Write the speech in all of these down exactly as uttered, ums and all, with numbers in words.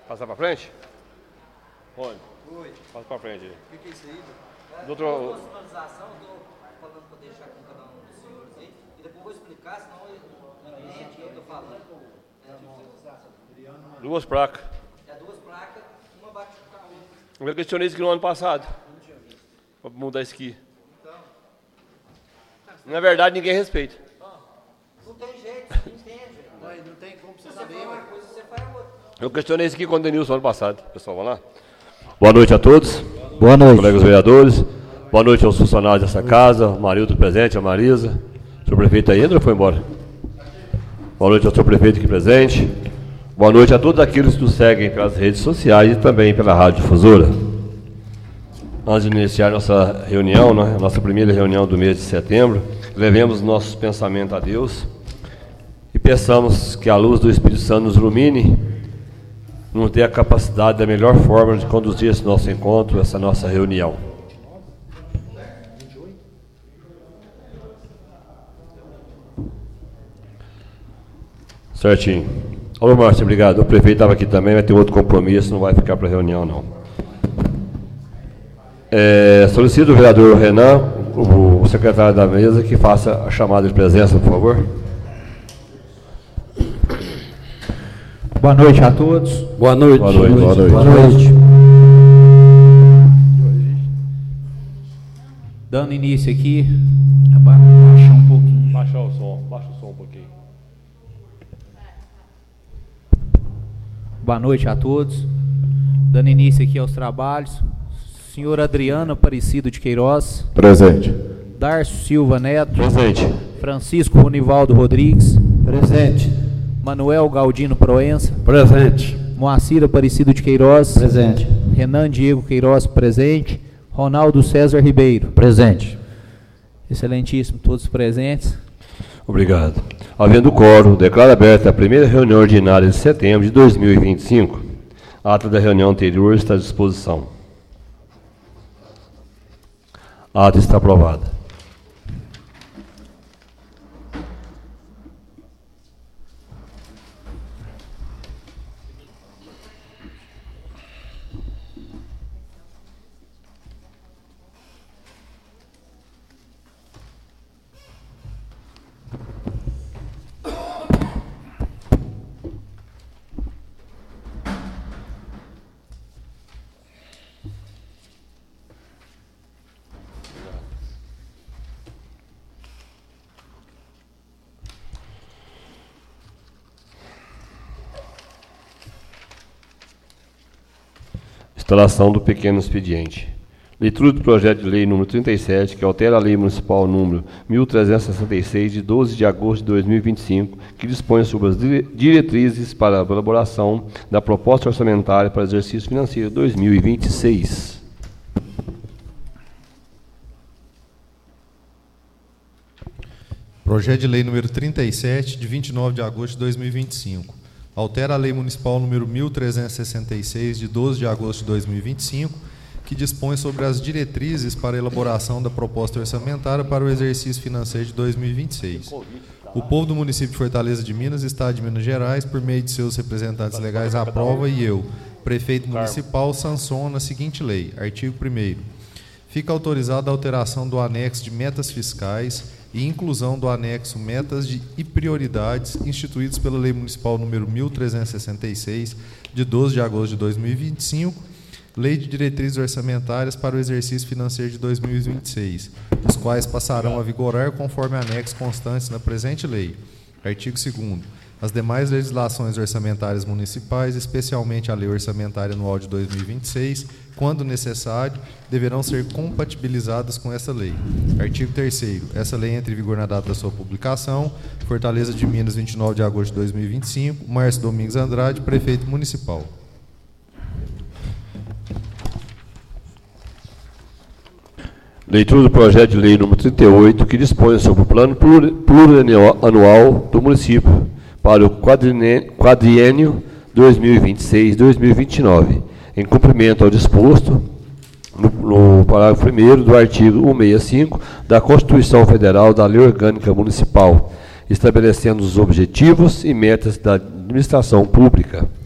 Passar para frente? Onde? Oi. Passa para frente aí. O que, que é isso aí? É, doutor... Eu vou sinalização, eu estou falando para deixar com cada um dos senhores aí, e depois eu vou explicar, senão eu não entendo o que eu estou falando. É, duas placas. É duas placas, uma bate com a outra. Eu questionei isso aqui no ano passado. Para mudar isso aqui. Então. Na verdade, ninguém respeita. Não tem jeito, você não entende. Mas não tem como você Você saber. faz uma coisa, você faz outra. Eu questionei isso aqui com o Denilson ano passado. Pessoal, vamos lá? Boa noite a todos. Boa noite. Colegas vereadores. Boa noite aos funcionários dessa casa. O Marildo presente, a Marisa. O senhor prefeito aí entra ou foi embora? Boa noite ao senhor prefeito aqui presente. Boa noite a todos aqueles que nos seguem pelas redes sociais e também pela Rádio Difusora. Antes de iniciar nossa reunião, né, nossa primeira reunião do mês de setembro, levemos nossos pensamentos a Deus e peçamos que a luz do Espírito Santo nos ilumine, nos dê a capacidade da melhor forma de conduzir esse nosso encontro, essa nossa reunião. Certinho. Alô, Márcio, obrigado. O prefeito estava aqui também, vai ter outro compromisso, não vai ficar para a reunião, não. É, solicito o vereador Renan, o, o secretário da mesa, que faça a chamada de presença, por favor. Boa noite a todos. Boa noite. Boa noite. Boa noite. Boa noite. Dando início aqui, baixar um pouquinho. Baixa o som, baixa o som um pouquinho. Boa noite a todos. Dando início aqui aos trabalhos. Senhor Adriano Aparecido de Queiroz. Presente. Darcio Silva Neto. Presente. Francisco Ronivaldo Rodrigues. Presente. Manuel Galdino Proença. Presente. Moacir Aparecido de Queiroz. Presente. Renan Diego Queiroz presente. Ronaldo César Ribeiro. Presente. Excelentíssimo, todos presentes. Obrigado. Havendo quórum, declaro aberta a primeira reunião ordinária de setembro de dois mil e vinte e cinco. A ata da reunião anterior está à disposição. A ata está aprovada. Instalação do pequeno expediente. Leitura do projeto de lei número trinta e sete, que altera a lei municipal número mil trezentos e sessenta e seis, de doze de agosto de dois mil e vinte e cinco, que dispõe sobre as diretrizes para a elaboração da proposta orçamentária para o exercício financeiro dois mil e vinte e seis. Projeto de lei número trinta e sete, de vinte e nove de agosto de dois mil e vinte e cinco. Altera a lei municipal número mil trezentos e sessenta e seis, de doze de agosto de dois mil e vinte e cinco, que dispõe sobre as diretrizes para a elaboração da proposta orçamentária para o exercício financeiro de dois mil e vinte e seis. O povo do município de Fortaleza de Minas, Estado de Minas Gerais, por meio de seus representantes legais, aprova e eu, prefeito municipal, sanciono a seguinte lei. Artigo primeiro. Fica autorizada a alteração do anexo de metas fiscais e inclusão do anexo metas de, e prioridades instituídos pela Lei Municipal número mil trezentos e sessenta e seis, de doze de agosto de dois mil e vinte e cinco, Lei de Diretrizes Orçamentárias para o Exercício Financeiro de dois mil e vinte e seis, os quais passarão a vigorar conforme anexos constantes na presente lei. Artigo segundo. As demais legislações orçamentárias municipais, especialmente a Lei Orçamentária Anual de dois mil e vinte e seis, quando necessário, deverão ser compatibilizadas com essa lei. Artigo terceiro. Essa lei entra em vigor na data da sua publicação. Fortaleza de Minas, vinte e nove de agosto de dois mil e vinte e cinco. Márcio Domingos Andrade, prefeito municipal. Leitura do projeto de lei número trinta e oito, que dispõe sobre o plano plurianual do município para o quadriênio dois mil e vinte e seis a dois mil e vinte e nove, em cumprimento ao disposto no, no parágrafo primeiro do artigo cento e sessenta e cinco da Constituição Federal da Lei Orgânica Municipal, estabelecendo os objetivos e metas da administração pública.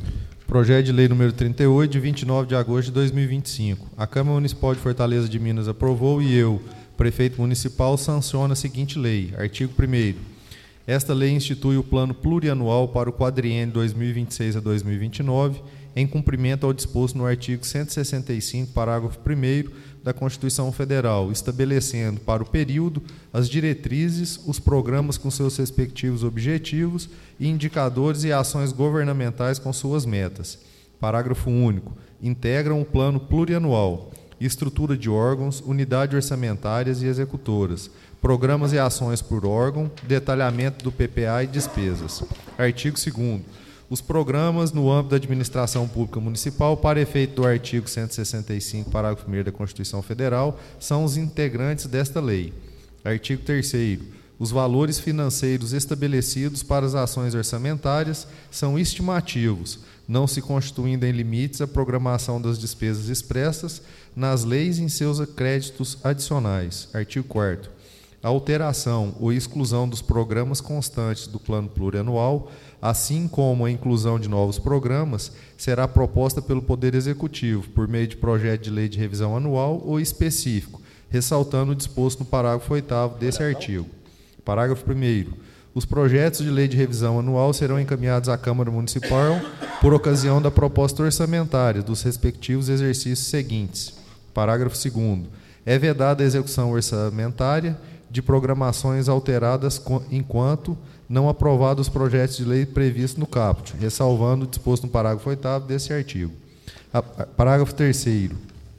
Projeto de Lei número trinta e oito, de vinte e nove de agosto de dois mil e vinte e cinco. A Câmara Municipal de Fortaleza de Minas aprovou e eu, prefeito municipal, sanciono a seguinte lei. Artigo primeiro. Esta lei institui o plano plurianual para o quadriênio dois mil e vinte e seis a dois mil e vinte e nove, em cumprimento ao disposto no artigo cento e sessenta e cinco, parágrafo primeiro da Constituição Federal, estabelecendo para o período as diretrizes, os programas com seus respectivos objetivos e indicadores e ações governamentais com suas metas. Parágrafo único. Integram o plano plurianual, estrutura de órgãos, unidades orçamentárias e executoras, programas e ações por órgão, detalhamento do P P A e despesas. Artigo segundo. Os programas no âmbito da administração pública municipal, para efeito do artigo cento e sessenta e cinco, parágrafo primeiro da Constituição Federal, são os integrantes desta lei. Artigo terceiro. Os valores financeiros estabelecidos para as ações orçamentárias são estimativos, não se constituindo em limites a programação das despesas expressas nas leis e em seus créditos adicionais. Artigo quarto. A alteração ou exclusão dos programas constantes do plano plurianual, assim como a inclusão de novos programas, será proposta pelo Poder Executivo por meio de projeto de lei de revisão anual ou específico, ressaltando o disposto no parágrafo oitavo desse artigo. Parágrafo primeiro. Os projetos de lei de revisão anual serão encaminhados à Câmara Municipal por ocasião da proposta orçamentária dos respectivos exercícios seguintes. Parágrafo segundo. É vedada a execução orçamentária de programações alteradas enquanto não aprovados os projetos de lei previstos no caput, ressalvando o disposto no parágrafo oitavo desse artigo. A, a, parágrafo terceiro.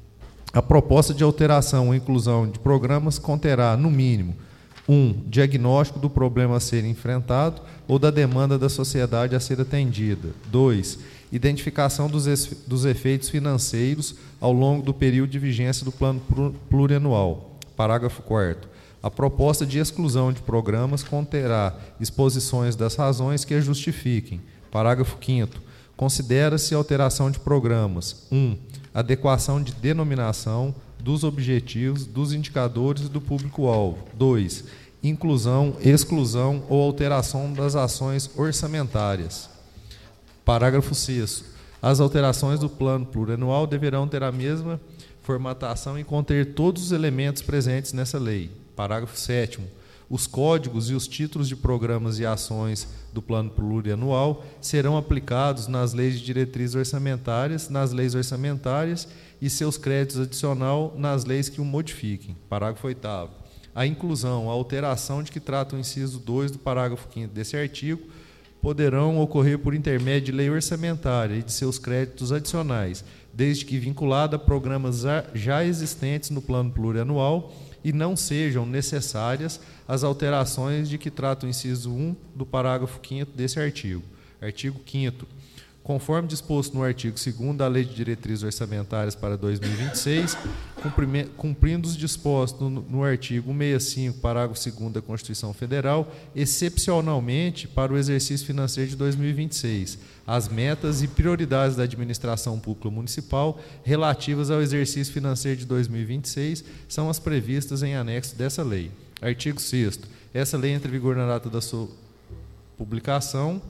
A proposta de alteração ou inclusão de programas conterá, no mínimo, um, diagnóstico do problema a ser enfrentado ou da demanda da sociedade a ser atendida. dois, identificação dos, dos efeitos financeiros ao longo do período de vigência do plano plurianual. Parágrafo quarto. A proposta de exclusão de programas conterá exposições das razões que a justifiquem. Parágrafo quinto. Considera-se alteração de programas. um. Adequação de denominação, dos objetivos, dos indicadores e do público-alvo. dois. Inclusão, exclusão ou alteração das ações orçamentárias. Parágrafo sexto. As alterações do plano plurianual deverão ter a mesma formatação e conter todos os elementos presentes nessa lei. Parágrafo sétimo. Os códigos e os títulos de programas e ações do plano plurianual serão aplicados nas leis de diretrizes orçamentárias, nas leis orçamentárias e seus créditos adicional nas leis que o modifiquem. Parágrafo oitavo. A inclusão, a alteração de que trata o inciso dois do parágrafo quinto desse artigo poderão ocorrer por intermédio de lei orçamentária e de seus créditos adicionais, desde que vinculada a programas já existentes no plano plurianual e não sejam necessárias as alterações de que trata o inciso um do parágrafo quinto desse artigo. Artigo quinto. Conforme disposto no artigo segundo da Lei de Diretrizes Orçamentárias para dois mil e vinte e seis, cumprindo os dispostos no, no artigo cento e sessenta e cinco, parágrafo segundo da Constituição Federal, excepcionalmente para o exercício financeiro de dois mil e vinte e seis, as metas e prioridades da administração pública municipal relativas ao exercício financeiro de dois mil e vinte e seis são as previstas em anexo dessa lei. Artigo sexto. Essa lei entra em vigor na data da sua publicação.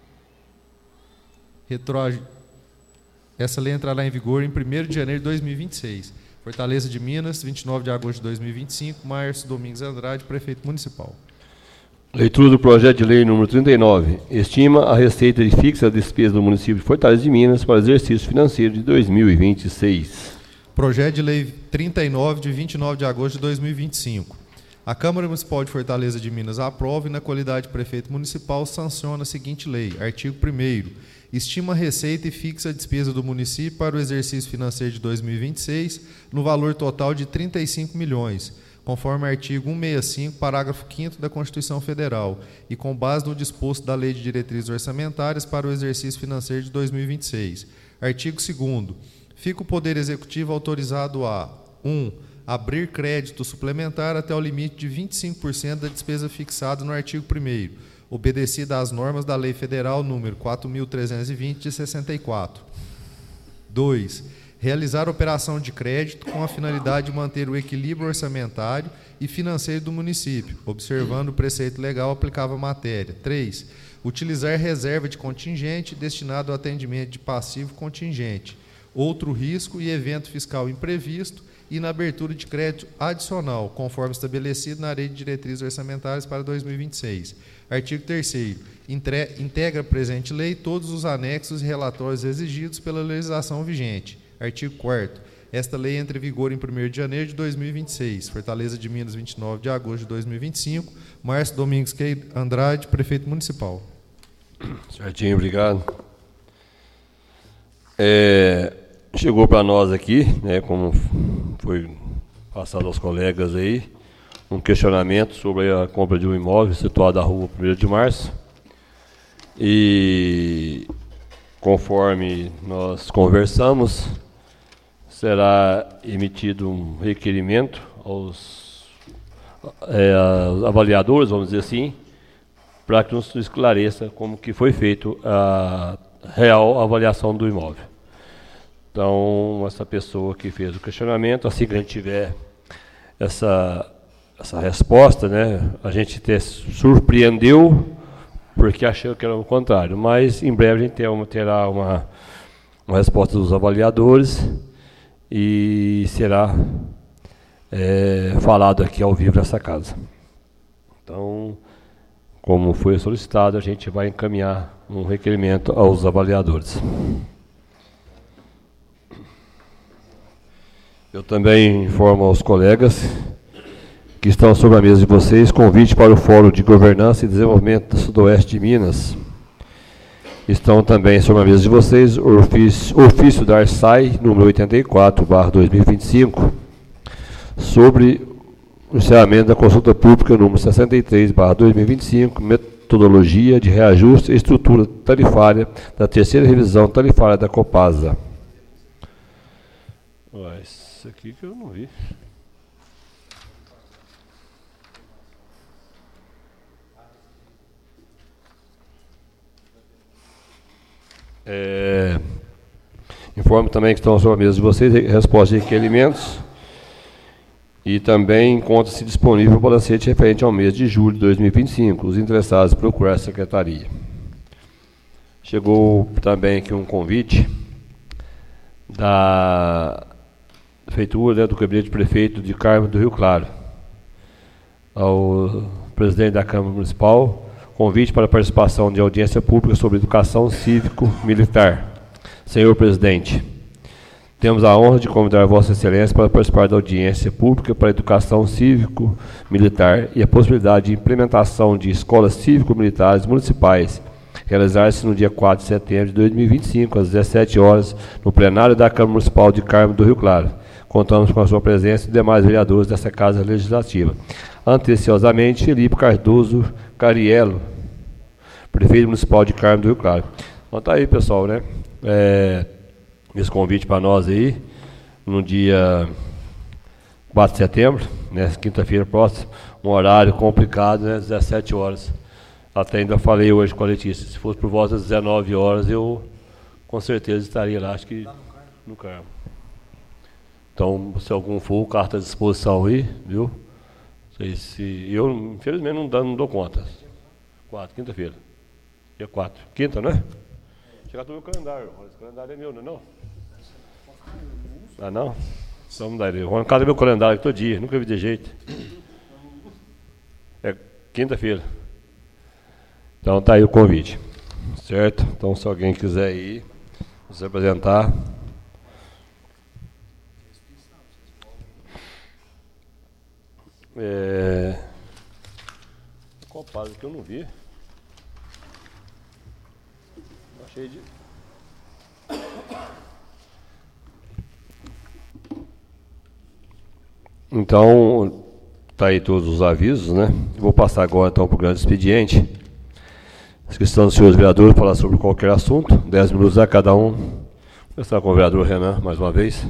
Retro... Essa lei entrará em vigor em primeiro de janeiro de dois mil e vinte e seis. Fortaleza de Minas, vinte e nove de agosto de dois mil e vinte e cinco. Márcio Domingos Andrade, prefeito municipal. Leitura do projeto de lei número trinta e nove. Estima a receita de fixa da despesa do município de Fortaleza de Minas para o exercício financeiro de dois mil e vinte e seis. Projeto de lei trinta e nove, de vinte e nove de agosto de dois mil e vinte e cinco. A Câmara Municipal de Fortaleza de Minas aprova e, na qualidade de prefeito municipal, sanciona a seguinte lei. Artigo primeiro. Estima a receita e fixa a despesa do município para o exercício financeiro de dois mil e vinte e seis no valor total de trinta e cinco milhões, conforme artigo cento e sessenta e cinco, parágrafo quinto da Constituição Federal, e com base no disposto da Lei de Diretrizes Orçamentárias para o exercício financeiro de dois mil e vinte e seis. Artigo segundo. Fica o Poder Executivo autorizado a um. Abrir crédito suplementar até o limite de vinte e cinco por cento da despesa fixada no artigo primeiro, obedecida às normas da Lei Federal número quatro mil trezentos e vinte, de sessenta e quatro. dois. Realizar operação de crédito com a finalidade de manter o equilíbrio orçamentário e financeiro do município, observando o preceito legal aplicável à matéria. três. utilizar reserva de contingente destinado ao atendimento de passivo contingente, outro risco e evento fiscal imprevisto e na abertura de crédito adicional, conforme estabelecido na Lei de Diretrizes Orçamentárias para dois mil e vinte e seis. Artigo terceiro. Integra a presente lei todos os anexos e relatórios exigidos pela legislação vigente. Artigo quarto. Esta lei entra em vigor em primeiro de janeiro de dois mil e vinte e seis. Fortaleza de Minas, vinte e nove de agosto de dois mil e vinte e cinco. Márcio Domingos Andrade, Prefeito Municipal. Certinho, obrigado. É, chegou para nós aqui, né, como foi passado aos colegas aí, um questionamento sobre a compra de um imóvel situado na rua primeiro de março. E, conforme nós conversamos, será emitido um requerimento aos, é, aos avaliadores, vamos dizer assim, para que nos esclareça como que foi feito a real avaliação do imóvel. Então, essa pessoa que fez o questionamento, assim que a gente tiver essa, essa resposta, né, a gente até surpreendeu, porque achou que era o contrário, mas em breve a gente terá uma, uma resposta dos avaliadores e será é, falado aqui ao vivo nessa casa. Então, como foi solicitado, a gente vai encaminhar um requerimento aos avaliadores. Eu também informo aos colegas que estão sobre a mesa de vocês convite para o Fórum de Governança e Desenvolvimento do Sudoeste de Minas. Estão também sobre a mesa de vocês o ofício, ofício da ARSAI, número oitenta e quatro, barra dois mil e vinte e cinco, sobre o encerramento da consulta pública número sessenta e três, barra dois mil e vinte e cinco, metodologia de reajuste e estrutura tarifária da terceira revisão tarifária da Copasa. Ué, isso aqui que eu não vi. É, informo também que estão sobre a mesa de vocês respostas de requerimentos e também encontra-se disponível o balancete referente ao mês de julho de dois mil e vinte e cinco. Os interessados procurar a secretaria. Chegou também aqui um convite da prefeitura, né, do gabinete de prefeito de Carmo do Rio Claro, ao presidente da Câmara Municipal, convite para participação de audiência pública sobre educação cívico-militar. Senhor presidente, temos a honra de convidar Vossa Excelência para participar da audiência pública para educação cívico-militar e a possibilidade de implementação de escolas cívico-militares municipais realizar-se no dia quatro de setembro de dois mil e vinte e cinco, às dezessete horas, no plenário da Câmara Municipal de Carmo do Rio Claro. Contamos com a sua presença e demais vereadores dessa Casa Legislativa. Anteciosamente, Felipe Cardoso Cariello, prefeito municipal de Carmo do Rio Claro. Então tá aí, pessoal, né? É, esse convite para nós aí, no dia quatro de setembro, né, quinta-feira próxima, um horário complicado, né, dezessete horas. Até ainda falei hoje com a Letícia, se fosse por volta das dezenove horas, eu com certeza estaria lá, acho que no Carmo. Então, se algum for, carta à disposição aí, viu? Sei se, eu, infelizmente, não, dá, não dou conta. Quatro, quinta-feira. Dia quatro. Quinta, não é? Chegar do meu calendário. Esse calendário é meu, não é não? Ah, não? Então não dá. Eu vou na casa do meu calendário todo dia, nunca vi de jeito. É quinta-feira. Então tá aí o convite. Certo? Então, se alguém quiser ir, se apresentar. É... Copasa que eu não vi. Achei de... Então, tá aí todos os avisos, né? Vou passar agora então para o grande expediente. Inscrição dos senhores vereadores para falar sobre qualquer assunto. Dez minutos a cada um. Vou começar com o vereador Renan, mais uma vez.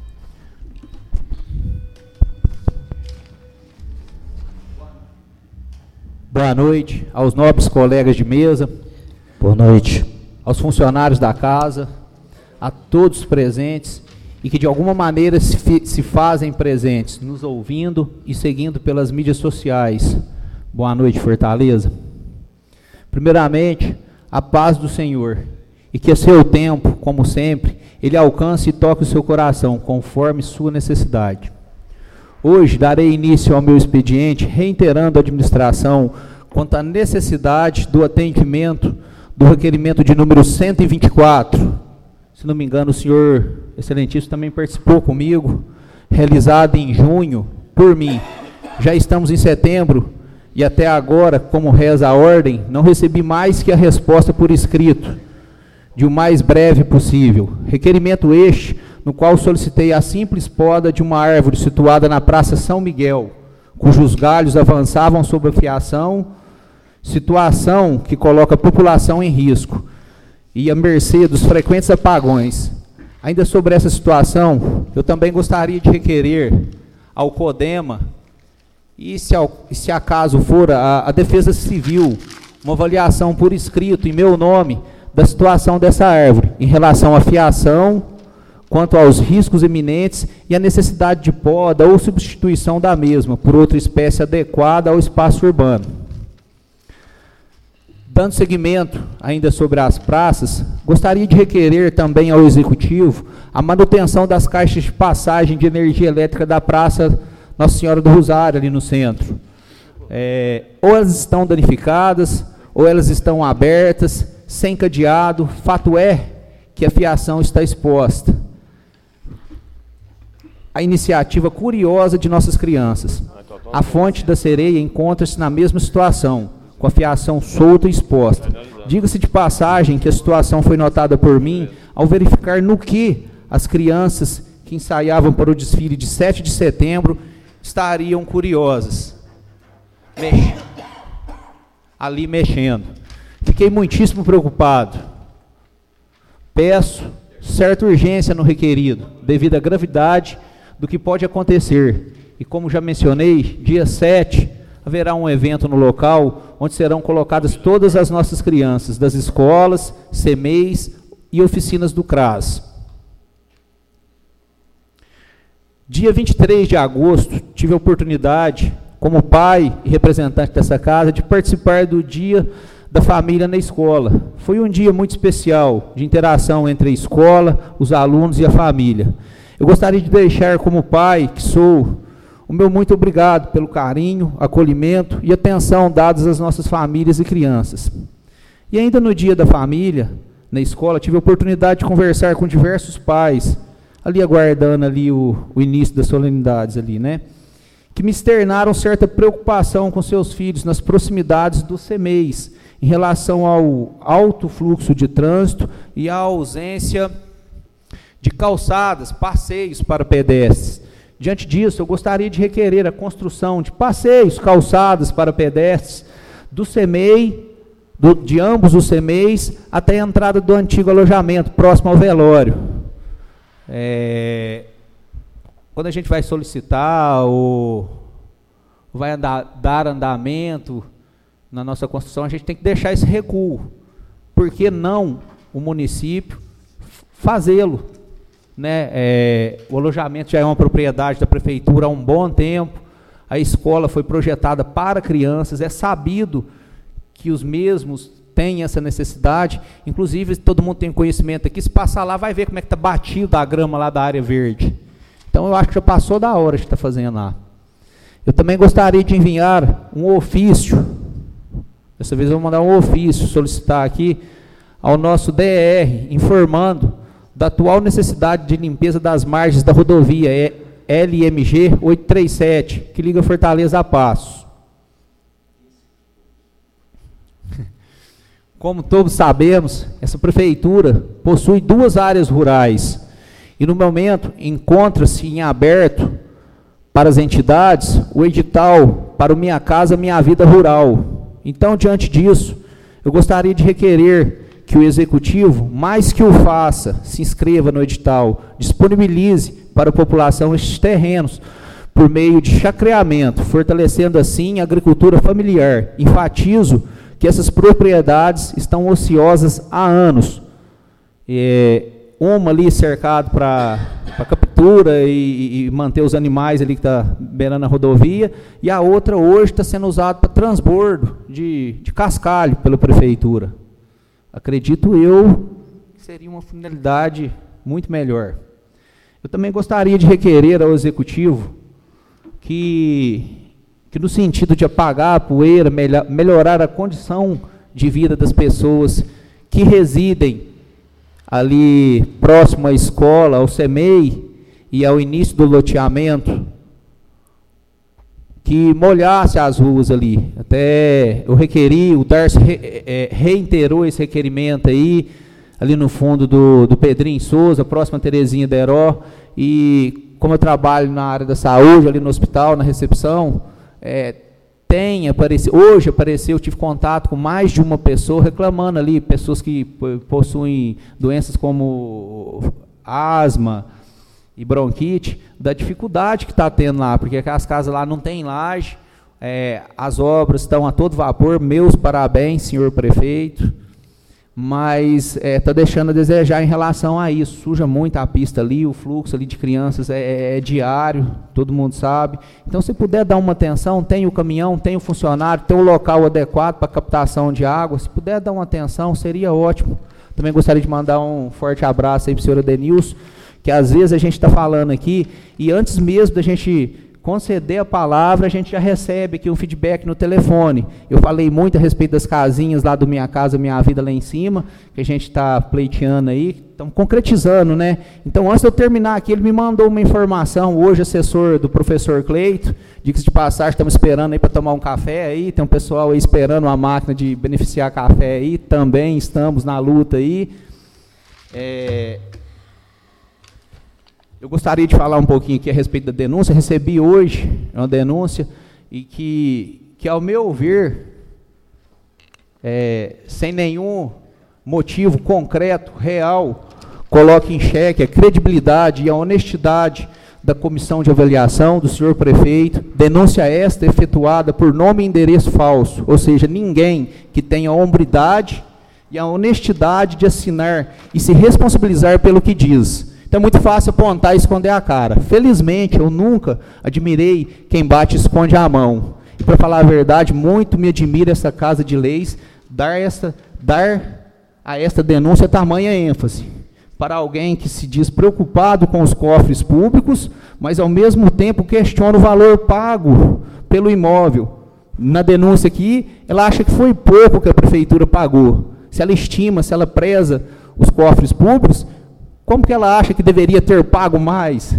Boa noite aos nobres colegas de mesa. Boa noite. Aos funcionários da casa, a todos os presentes e que de alguma maneira se, fi, se fazem presentes, nos ouvindo e seguindo pelas mídias sociais. Boa noite, Fortaleza. Primeiramente, a paz do Senhor, e que a seu tempo, como sempre, Ele alcance e toque o seu coração, conforme sua necessidade. Hoje, darei início ao meu expediente, reiterando a administração quanto à necessidade do atendimento do requerimento de número cento e vinte e quatro. Se não me engano, o senhor excelentíssimo também participou comigo, realizado em junho, por mim. Já estamos em setembro, e até agora, como reza a ordem, não recebi mais que a resposta por escrito, de o mais breve possível. Requerimento este, no qual solicitei a simples poda de uma árvore situada na Praça São Miguel, cujos galhos avançavam sobre a fiação, situação que coloca a população em risco e à mercê dos frequentes apagões. Ainda sobre essa situação, eu também gostaria de requerer ao CODEMA, e se, ao, se acaso for a, a Defesa Civil, uma avaliação por escrito em meu nome da situação dessa árvore, em relação à fiação, quanto aos riscos iminentes e a necessidade de poda ou substituição da mesma por outra espécie adequada ao espaço urbano. Dando seguimento ainda sobre as praças, gostaria de requerer também ao Executivo a manutenção das caixas de passagem de energia elétrica da Praça Nossa Senhora do Rosário, ali no centro. É, ou elas estão danificadas, ou elas estão abertas, sem cadeado. Fato é que a fiação está exposta. A iniciativa curiosa de nossas crianças. A fonte da sereia encontra-se na mesma situação, com a fiação solta e exposta. Diga-se de passagem que a situação foi notada por mim ao verificar no que as crianças que ensaiavam para o desfile de sete de setembro estariam curiosas. Mex... Ali mexendo. Fiquei muitíssimo preocupado. Peço certa urgência no requerido, devido à gravidade do que pode acontecer. E como já mencionei, dia sete haverá um evento no local, onde serão colocadas todas as nossas crianças, das escolas, C M E Is e oficinas do CRAS. Dia vinte e três de agosto, tive a oportunidade, como pai e representante dessa casa, de participar do Dia da Família na escola. Foi um dia muito especial, de interação entre a escola, os alunos e a família. Eu gostaria de deixar como pai, que sou, o meu muito obrigado pelo carinho, acolhimento e atenção dados às nossas famílias e crianças. E ainda no Dia da Família, na escola, tive a oportunidade de conversar com diversos pais, ali aguardando ali o, o início das solenidades ali, né? Que me externaram certa preocupação com seus filhos nas proximidades dos C M E Is, em relação ao alto fluxo de trânsito e à ausência de calçadas, passeios para pedestres. Diante disso, eu gostaria de requerer a construção de passeios, calçadas para pedestres, do C M E I, do, de ambos os C M E Is, até a entrada do antigo alojamento, próximo ao velório. É, quando a gente vai solicitar ou vai andar, dar andamento na nossa construção, a gente tem que deixar esse recuo. Por que não o município fazê-lo? Né, é, o alojamento já é uma propriedade da prefeitura há um bom tempo, a escola foi projetada para crianças, é sabido que os mesmos têm essa necessidade, inclusive todo mundo tem conhecimento aqui, se passar lá vai ver como é que está batido a grama lá da área verde. Então eu acho que já passou da hora de estar fazendo lá. Eu também gostaria de enviar um ofício, dessa vez eu vou mandar um ofício, solicitar aqui ao nosso D E R, informando da atual necessidade de limpeza das margens da rodovia L M G oitocentos e trinta e sete, que liga Fortaleza a Passos. Como todos sabemos, essa prefeitura possui duas áreas rurais e, no momento, encontra-se em aberto para as entidades o edital para o Minha Casa Minha Vida Rural. Então, diante disso, eu gostaria de requerer que o Executivo, mais que o faça, se inscreva no edital, disponibilize para a população estes terrenos por meio de chacreamento, fortalecendo assim a agricultura familiar. Enfatizo que essas propriedades estão ociosas há anos. É, uma ali cercado para cobertura e, e manter os animais ali que está beirando a rodovia, e a outra hoje está sendo usada para transbordo de, de cascalho pela prefeitura. Acredito eu que seria uma finalidade muito melhor. Eu também gostaria de requerer ao Executivo que, que no sentido de apagar a poeira, melhor, melhorar a condição de vida das pessoas que residem ali próximo à escola, ao CEMEI e ao início do loteamento, que molhasse as ruas ali. Até eu requeri, o Darcy re, é, reiterou esse requerimento aí, ali no fundo do, do Pedrinho Souza, próximo a Terezinha da Heró, e como eu trabalho na área da saúde, ali no hospital, na recepção, é, tem aparecido, hoje apareceu, eu tive contato com mais de uma pessoa reclamando ali, pessoas que possuem doenças como asma e bronquite, da dificuldade que está tendo lá, porque as casas lá não tem laje, é, as obras estão a todo vapor, meus parabéns, senhor prefeito, mas está é, deixando a desejar em relação a isso, suja muito a pista ali, o fluxo ali de crianças é, é, é diário, todo mundo sabe. Então, se puder dar uma atenção, tem o caminhão, tem o funcionário, tem o local adequado para captação de água, se puder dar uma atenção, seria ótimo. Também gostaria de mandar um forte abraço aí para o senhor Adenilson, que às vezes a gente está falando aqui, e antes mesmo da gente conceder a palavra, a gente já recebe aqui um feedback no telefone. Eu falei muito a respeito das casinhas lá do Minha Casa, Minha Vida lá em cima, que a gente está pleiteando aí, estamos concretizando, né? Então, antes de eu terminar aqui, ele me mandou uma informação, hoje, assessor do professor Cleito, diga-se de passagem, estamos esperando aí para tomar um café aí, tem um pessoal aí esperando uma máquina de beneficiar café aí, também estamos na luta aí. É... Eu gostaria de falar um pouquinho aqui a respeito da denúncia. Recebi hoje uma denúncia e que, que ao meu ver, é, sem nenhum motivo concreto, real, coloca em xeque a credibilidade e a honestidade da comissão de avaliação do senhor prefeito. Denúncia esta efetuada por nome e endereço falso, ou seja, ninguém que tenha a hombridade e a honestidade de assinar e se responsabilizar pelo que diz. Então é muito fácil apontar e esconder a cara. Felizmente, eu nunca admirei quem bate e esconde a mão. E, para falar a verdade, muito me admira essa Casa de Leis dar, essa, dar a esta denúncia tamanha ênfase. Para alguém que se diz preocupado com os cofres públicos, mas, ao mesmo tempo, questiona o valor pago pelo imóvel. Na denúncia aqui, ela acha que foi pouco que a prefeitura pagou. Se ela estima, se ela preza os cofres públicos, como que ela acha que deveria ter pago mais?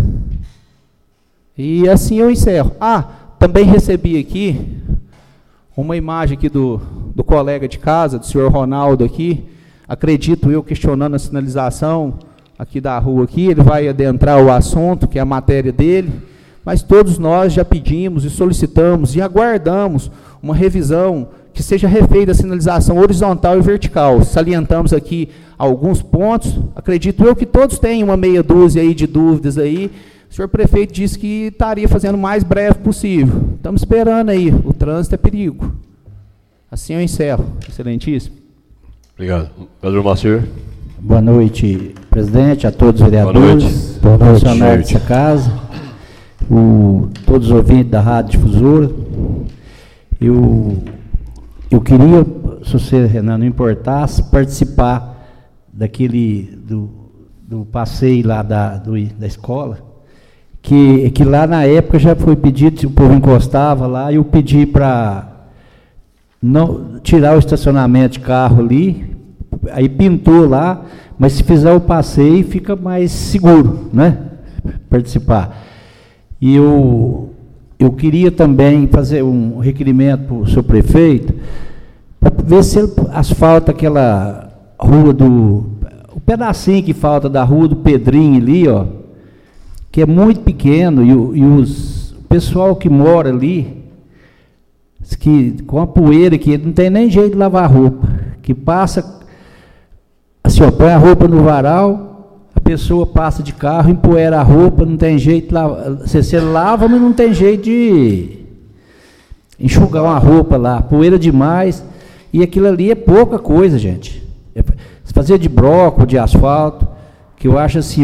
E assim eu encerro. Ah, também recebi aqui uma imagem aqui do, do colega de casa, do senhor Ronaldo aqui, acredito eu, questionando a sinalização aqui da rua aqui, ele vai adentrar o assunto, que é a matéria dele, mas todos nós já pedimos e solicitamos e aguardamos uma revisão que seja refeita a sinalização horizontal e vertical. Salientamos aqui alguns pontos, acredito eu que todos têm uma meia dúzia aí de dúvidas aí. O senhor prefeito disse que estaria fazendo o mais breve possível. Estamos esperando aí, o trânsito é perigo. Assim eu encerro. Excelentíssimo. Obrigado. Pedro Macir. Boa noite, presidente, a todos os vereadores, Boa noite. funcionários dessa casa, o, todos os ouvintes da Rádio Difusora. Eu, eu queria, se você, Renan, não importasse, participar daquele, do, do passeio lá da, do, da escola, que, que lá na época já foi pedido, se o povo encostava lá, eu pedi para não tirar o estacionamento de carro ali, aí pintou lá, mas se fizer o passeio fica mais seguro, né? Participar. E eu, eu queria também fazer um requerimento para o seu prefeito, para ver se ele asfalta aquela rua do... o pedacinho que falta da rua do Pedrinho ali, ó, que é muito pequeno, e, o, e os, o pessoal que mora ali, que, com a poeira que não tem nem jeito de lavar roupa, que passa, assim, ó, põe a roupa no varal, a pessoa passa de carro, empoeira a roupa, não tem jeito de lavar, você, você lava, mas não tem jeito de enxugar uma roupa lá, poeira demais, e aquilo ali é pouca coisa, gente. É, fazer de broco, de asfalto, que eu acho assim, ó,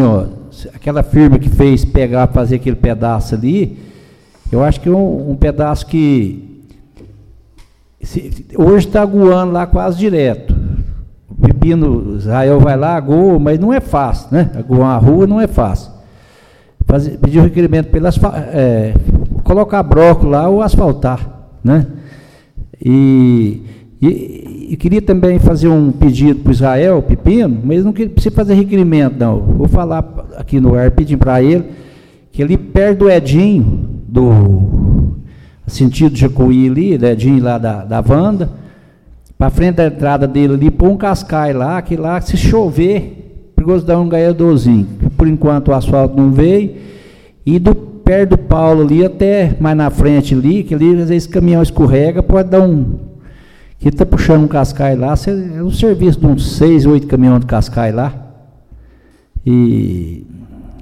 aquela firma que fez pegar, fazer aquele pedaço ali, eu acho que é um, um pedaço que se, hoje está aguando lá quase direto. O pepino, Israel vai lá, agoa, mas não é fácil, né? Aguar a rua não é fácil. Fazer, pedir um requerimento para ele é, colocar brócolis lá ou asfaltar, né? E, e, e queria também fazer um pedido para o Israel, Pepino, mas não precisa fazer requerimento, não. Vou falar aqui no ar, pedindo para ele, que ali perto do Edinho, do sentido Jacuí ali, do Edinho lá da, da Wanda, para frente da entrada dele ali, pôr um cascai lá, que lá, se chover, perigoso dar um ganhadorzinho. Por enquanto o asfalto não veio, e do perto do Paulo ali, até mais na frente ali, que ali às vezes o caminhão escorrega, pode dar um... que está puxando um cascai lá, é um serviço de uns seis, oito caminhões de cascai lá, e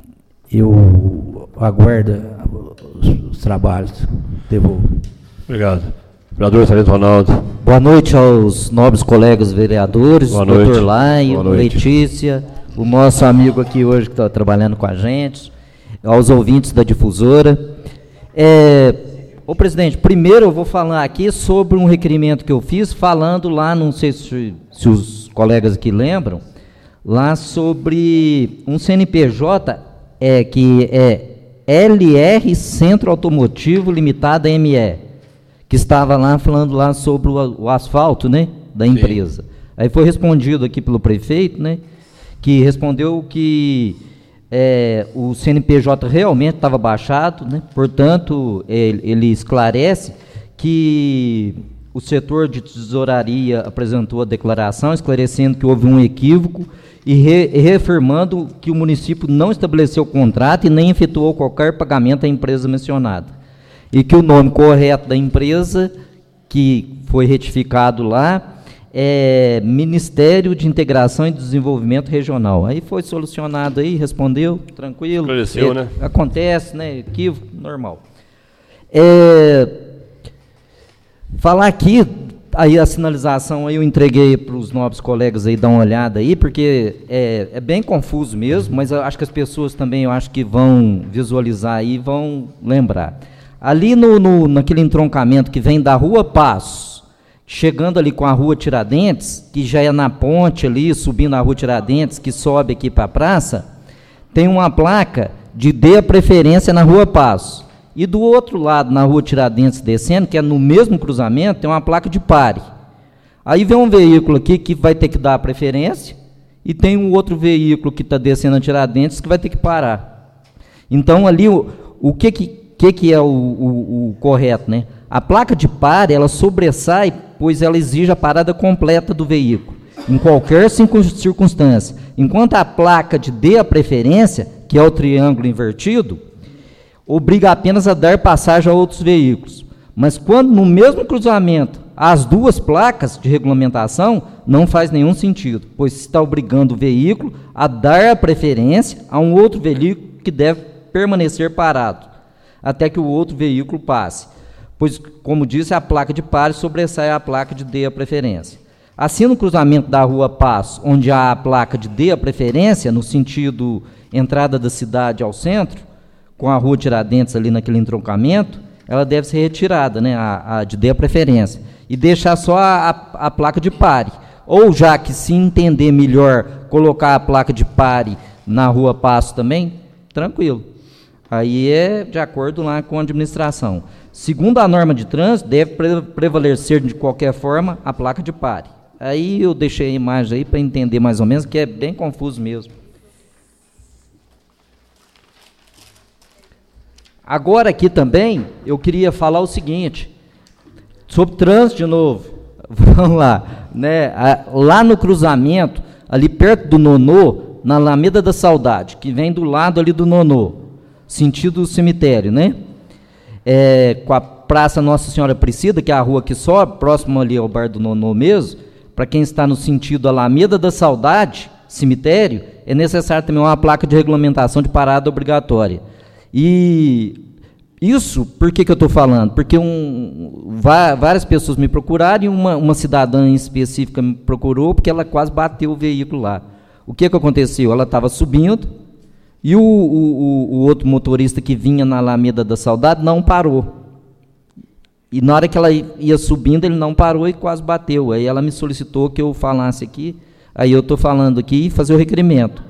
eu aguardo os, os trabalhos, devolvo. Obrigado. Vereador Sargento Ronaldo. Boa noite aos nobres colegas vereadores, Boa doutor noite. Laio, Boa noite. Letícia, o nosso amigo aqui hoje que está trabalhando com a gente, aos ouvintes da difusora. É, ô presidente, primeiro eu vou falar aqui sobre um requerimento que eu fiz, falando lá, não sei se, se os colegas aqui lembram, lá sobre um C N P J é, que é L R Centro Automotivo Limitada M E, que estava lá falando lá sobre o, o asfalto, né, da empresa. Sim. Aí foi respondido aqui pelo prefeito, né, que respondeu que é, o C N P J realmente estava baixado, né, portanto, ele, ele esclarece que o setor de tesouraria apresentou a declaração, esclarecendo que houve um equívoco e re, reafirmando que o município não estabeleceu contrato e nem efetuou qualquer pagamento à empresa mencionada. E que o nome correto da empresa, que foi retificado lá, é Ministério de Integração e Desenvolvimento Regional. Aí foi solucionado aí, respondeu, tranquilo. Esclareceu, é, né? Acontece, né? Equívoco, normal. É, falar aqui, aí a sinalização aí eu entreguei para os nobres colegas aí dar uma olhada aí, porque é, é bem confuso mesmo, mas eu acho que as pessoas também, eu acho que vão visualizar aí e vão lembrar. Ali no, no, naquele entroncamento que vem da Rua Passos, chegando ali com a Rua Tiradentes, que já é na ponte ali, subindo a Rua Tiradentes, que sobe aqui para a praça, tem uma placa de dê a preferência na Rua Passos. E do outro lado, na Rua Tiradentes descendo, que é no mesmo cruzamento, tem uma placa de pare. Aí vem um veículo aqui que vai ter que dar a preferência, e tem um outro veículo que está descendo a Tiradentes que vai ter que parar. Então ali, o, o que que que, que é o, o, o correto, né? A placa de pare, ela sobressai, pois ela exige a parada completa do veículo, em qualquer circunstância. Enquanto a placa de dê a preferência, que é o triângulo invertido, obriga apenas a dar passagem a outros veículos. Mas quando no mesmo cruzamento, as duas placas de regulamentação, não faz nenhum sentido, pois está obrigando o veículo a dar a preferência a um outro veículo que deve permanecer parado, até que o outro veículo passe, pois, como disse, a placa de pare sobressai a placa de dê a preferência. Assim, no cruzamento da Rua Passos, onde há a placa de dê a preferência, no sentido entrada da cidade ao centro, com a Rua Tiradentes ali naquele entroncamento, ela deve ser retirada, né, a, a de dê a preferência, e deixar só a, a, a placa de pare. Ou, já que se entender melhor, colocar a placa de pare na Rua Passos também, tranquilo. Aí é de acordo lá com a administração. Segundo a norma de trânsito, deve prevalecer de qualquer forma a placa de pare. Aí eu deixei a imagem aí para entender mais ou menos, que é bem confuso mesmo. Agora aqui também, eu queria falar o seguinte, sobre trânsito de novo. Vamos lá, né? Lá no cruzamento, ali perto do Nonô, na Alameda da Saudade, que vem do lado ali do Nonô, sentido cemitério, né? É, com a Praça Nossa Senhora Aparecida, que é a rua que sobe, próximo ali ao bar do Nonô mesmo, para quem está no sentido Alameda da Saudade, cemitério, é necessário também uma placa de regulamentação de parada obrigatória. E isso, por que que eu estou falando? Porque um, várias pessoas me procuraram e uma, uma cidadã em específica me procurou porque ela quase bateu o veículo lá. O que que aconteceu? Ela estava subindo, E o, o, o outro motorista que vinha na Alameda da Saudade não parou. E na hora que ela ia subindo, ele não parou e quase bateu. Aí ela me solicitou que eu falasse aqui, aí eu estou falando aqui e fazer o requerimento.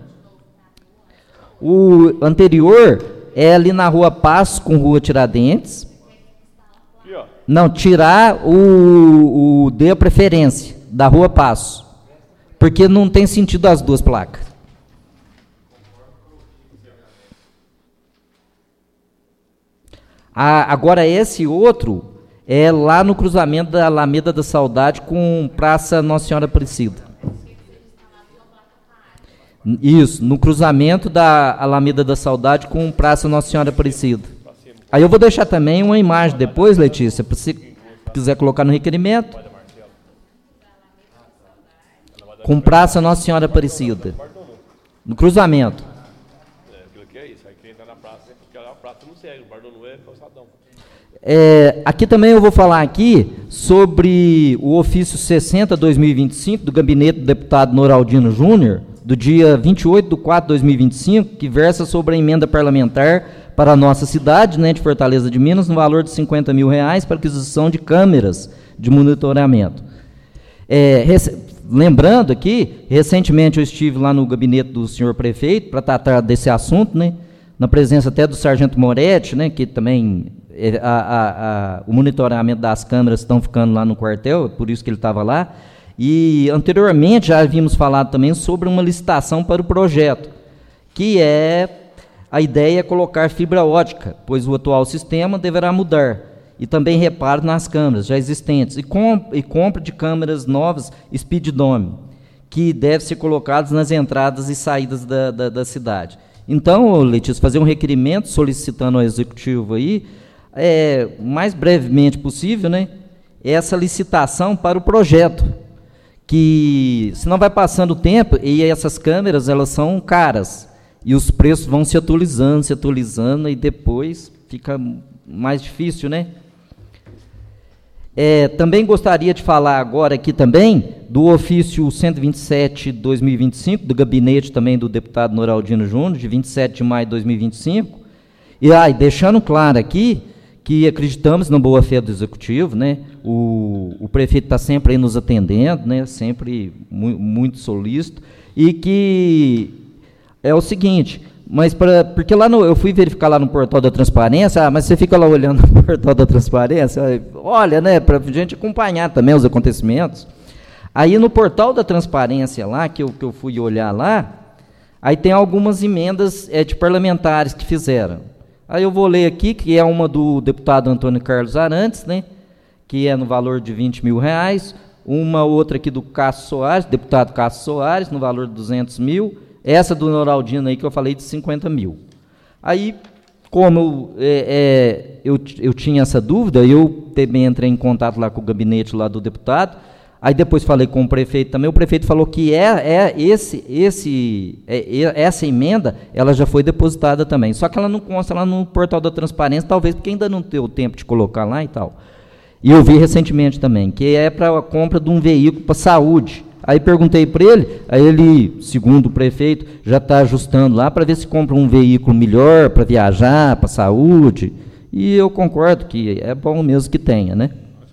O anterior é ali na Rua Passo com Rua Tiradentes. Não, tirar o, o dê a preferência da Rua Passo, porque não tem sentido as duas placas. A, agora esse outro é lá no cruzamento da Alameda da Saudade com Praça Nossa Senhora Aparecida. Isso, no cruzamento da Alameda da Saudade com Praça Nossa Senhora Aparecida. Aí eu vou deixar também uma imagem depois, Letícia, para se quiser colocar no requerimento. Com Praça Nossa Senhora Aparecida. No cruzamento. É, aqui também eu vou falar aqui sobre o ofício sessenta barra dois mil e vinte e cinco do gabinete do deputado Noraldino Júnior, do dia vinte e oito de quatro de dois mil e vinte e cinco, que versa sobre a emenda parlamentar para a nossa cidade, né, de Fortaleza de Minas, no valor de cinquenta mil reais para aquisição de câmeras de monitoramento. É, lembrando aqui, recentemente eu estive lá no gabinete do senhor prefeito para tratar desse assunto, né, na presença até do sargento Moretti, né, que também a, a, a, o monitoramento das câmeras estão ficando lá no quartel, por isso que ele estava lá. E anteriormente já havíamos falado também sobre uma licitação para o projeto, que é a ideia é colocar fibra ótica, pois o atual sistema deverá mudar. E também reparo nas câmeras já existentes e, comp e compra de câmeras novas Speed Dome, que devem ser colocadas nas entradas e saídas da, da, da cidade. Então, Letícia, fazer um requerimento solicitando ao executivo aí, é, o mais brevemente possível, né, essa licitação para o projeto, que senão vai passando o tempo e essas câmeras elas são caras e os preços vão se atualizando, se atualizando e depois fica mais difícil, né? É, também gostaria de falar agora aqui também do ofício cento e vinte e sete de dois mil e vinte e cinco, do gabinete também do deputado Noraldino Júnior, de vinte e sete de maio de dois mil e vinte e cinco, e aí, deixando claro aqui que acreditamos na boa-fé do executivo, né? O, o prefeito está sempre aí nos atendendo, né? Sempre mu muito solícito, e que é o seguinte, mas pra, porque lá no, eu fui verificar lá no portal da transparência, ah, mas você fica lá olhando no portal da transparência, olha, né, para a gente acompanhar também os acontecimentos. Aí no portal da transparência lá, que eu, que eu fui olhar lá, aí tem algumas emendas é, de parlamentares que fizeram. Aí eu vou ler aqui, que é uma do deputado Antônio Carlos Arantes, né, que é no valor de vinte mil reais, uma outra aqui do Cássio Soares, deputado Cássio Soares, no valor de duzentos mil, essa do Noraldino aí que eu falei de cinquenta mil. Aí, como eu, é, é, eu, eu tinha essa dúvida, eu também entrei em contato lá com o gabinete lá do deputado, aí depois falei com o prefeito também, o prefeito falou que é, é esse, esse, é, essa emenda, ela já foi depositada também, só que ela não consta lá no portal da transparência, talvez porque ainda não deu tempo de colocar lá e tal. E eu vi recentemente também, que é para a compra de um veículo para saúde. Aí perguntei para ele, aí ele, segundo o prefeito, já está ajustando lá para ver se compra um veículo melhor para viajar, para saúde, e eu concordo que é bom mesmo que tenha, né?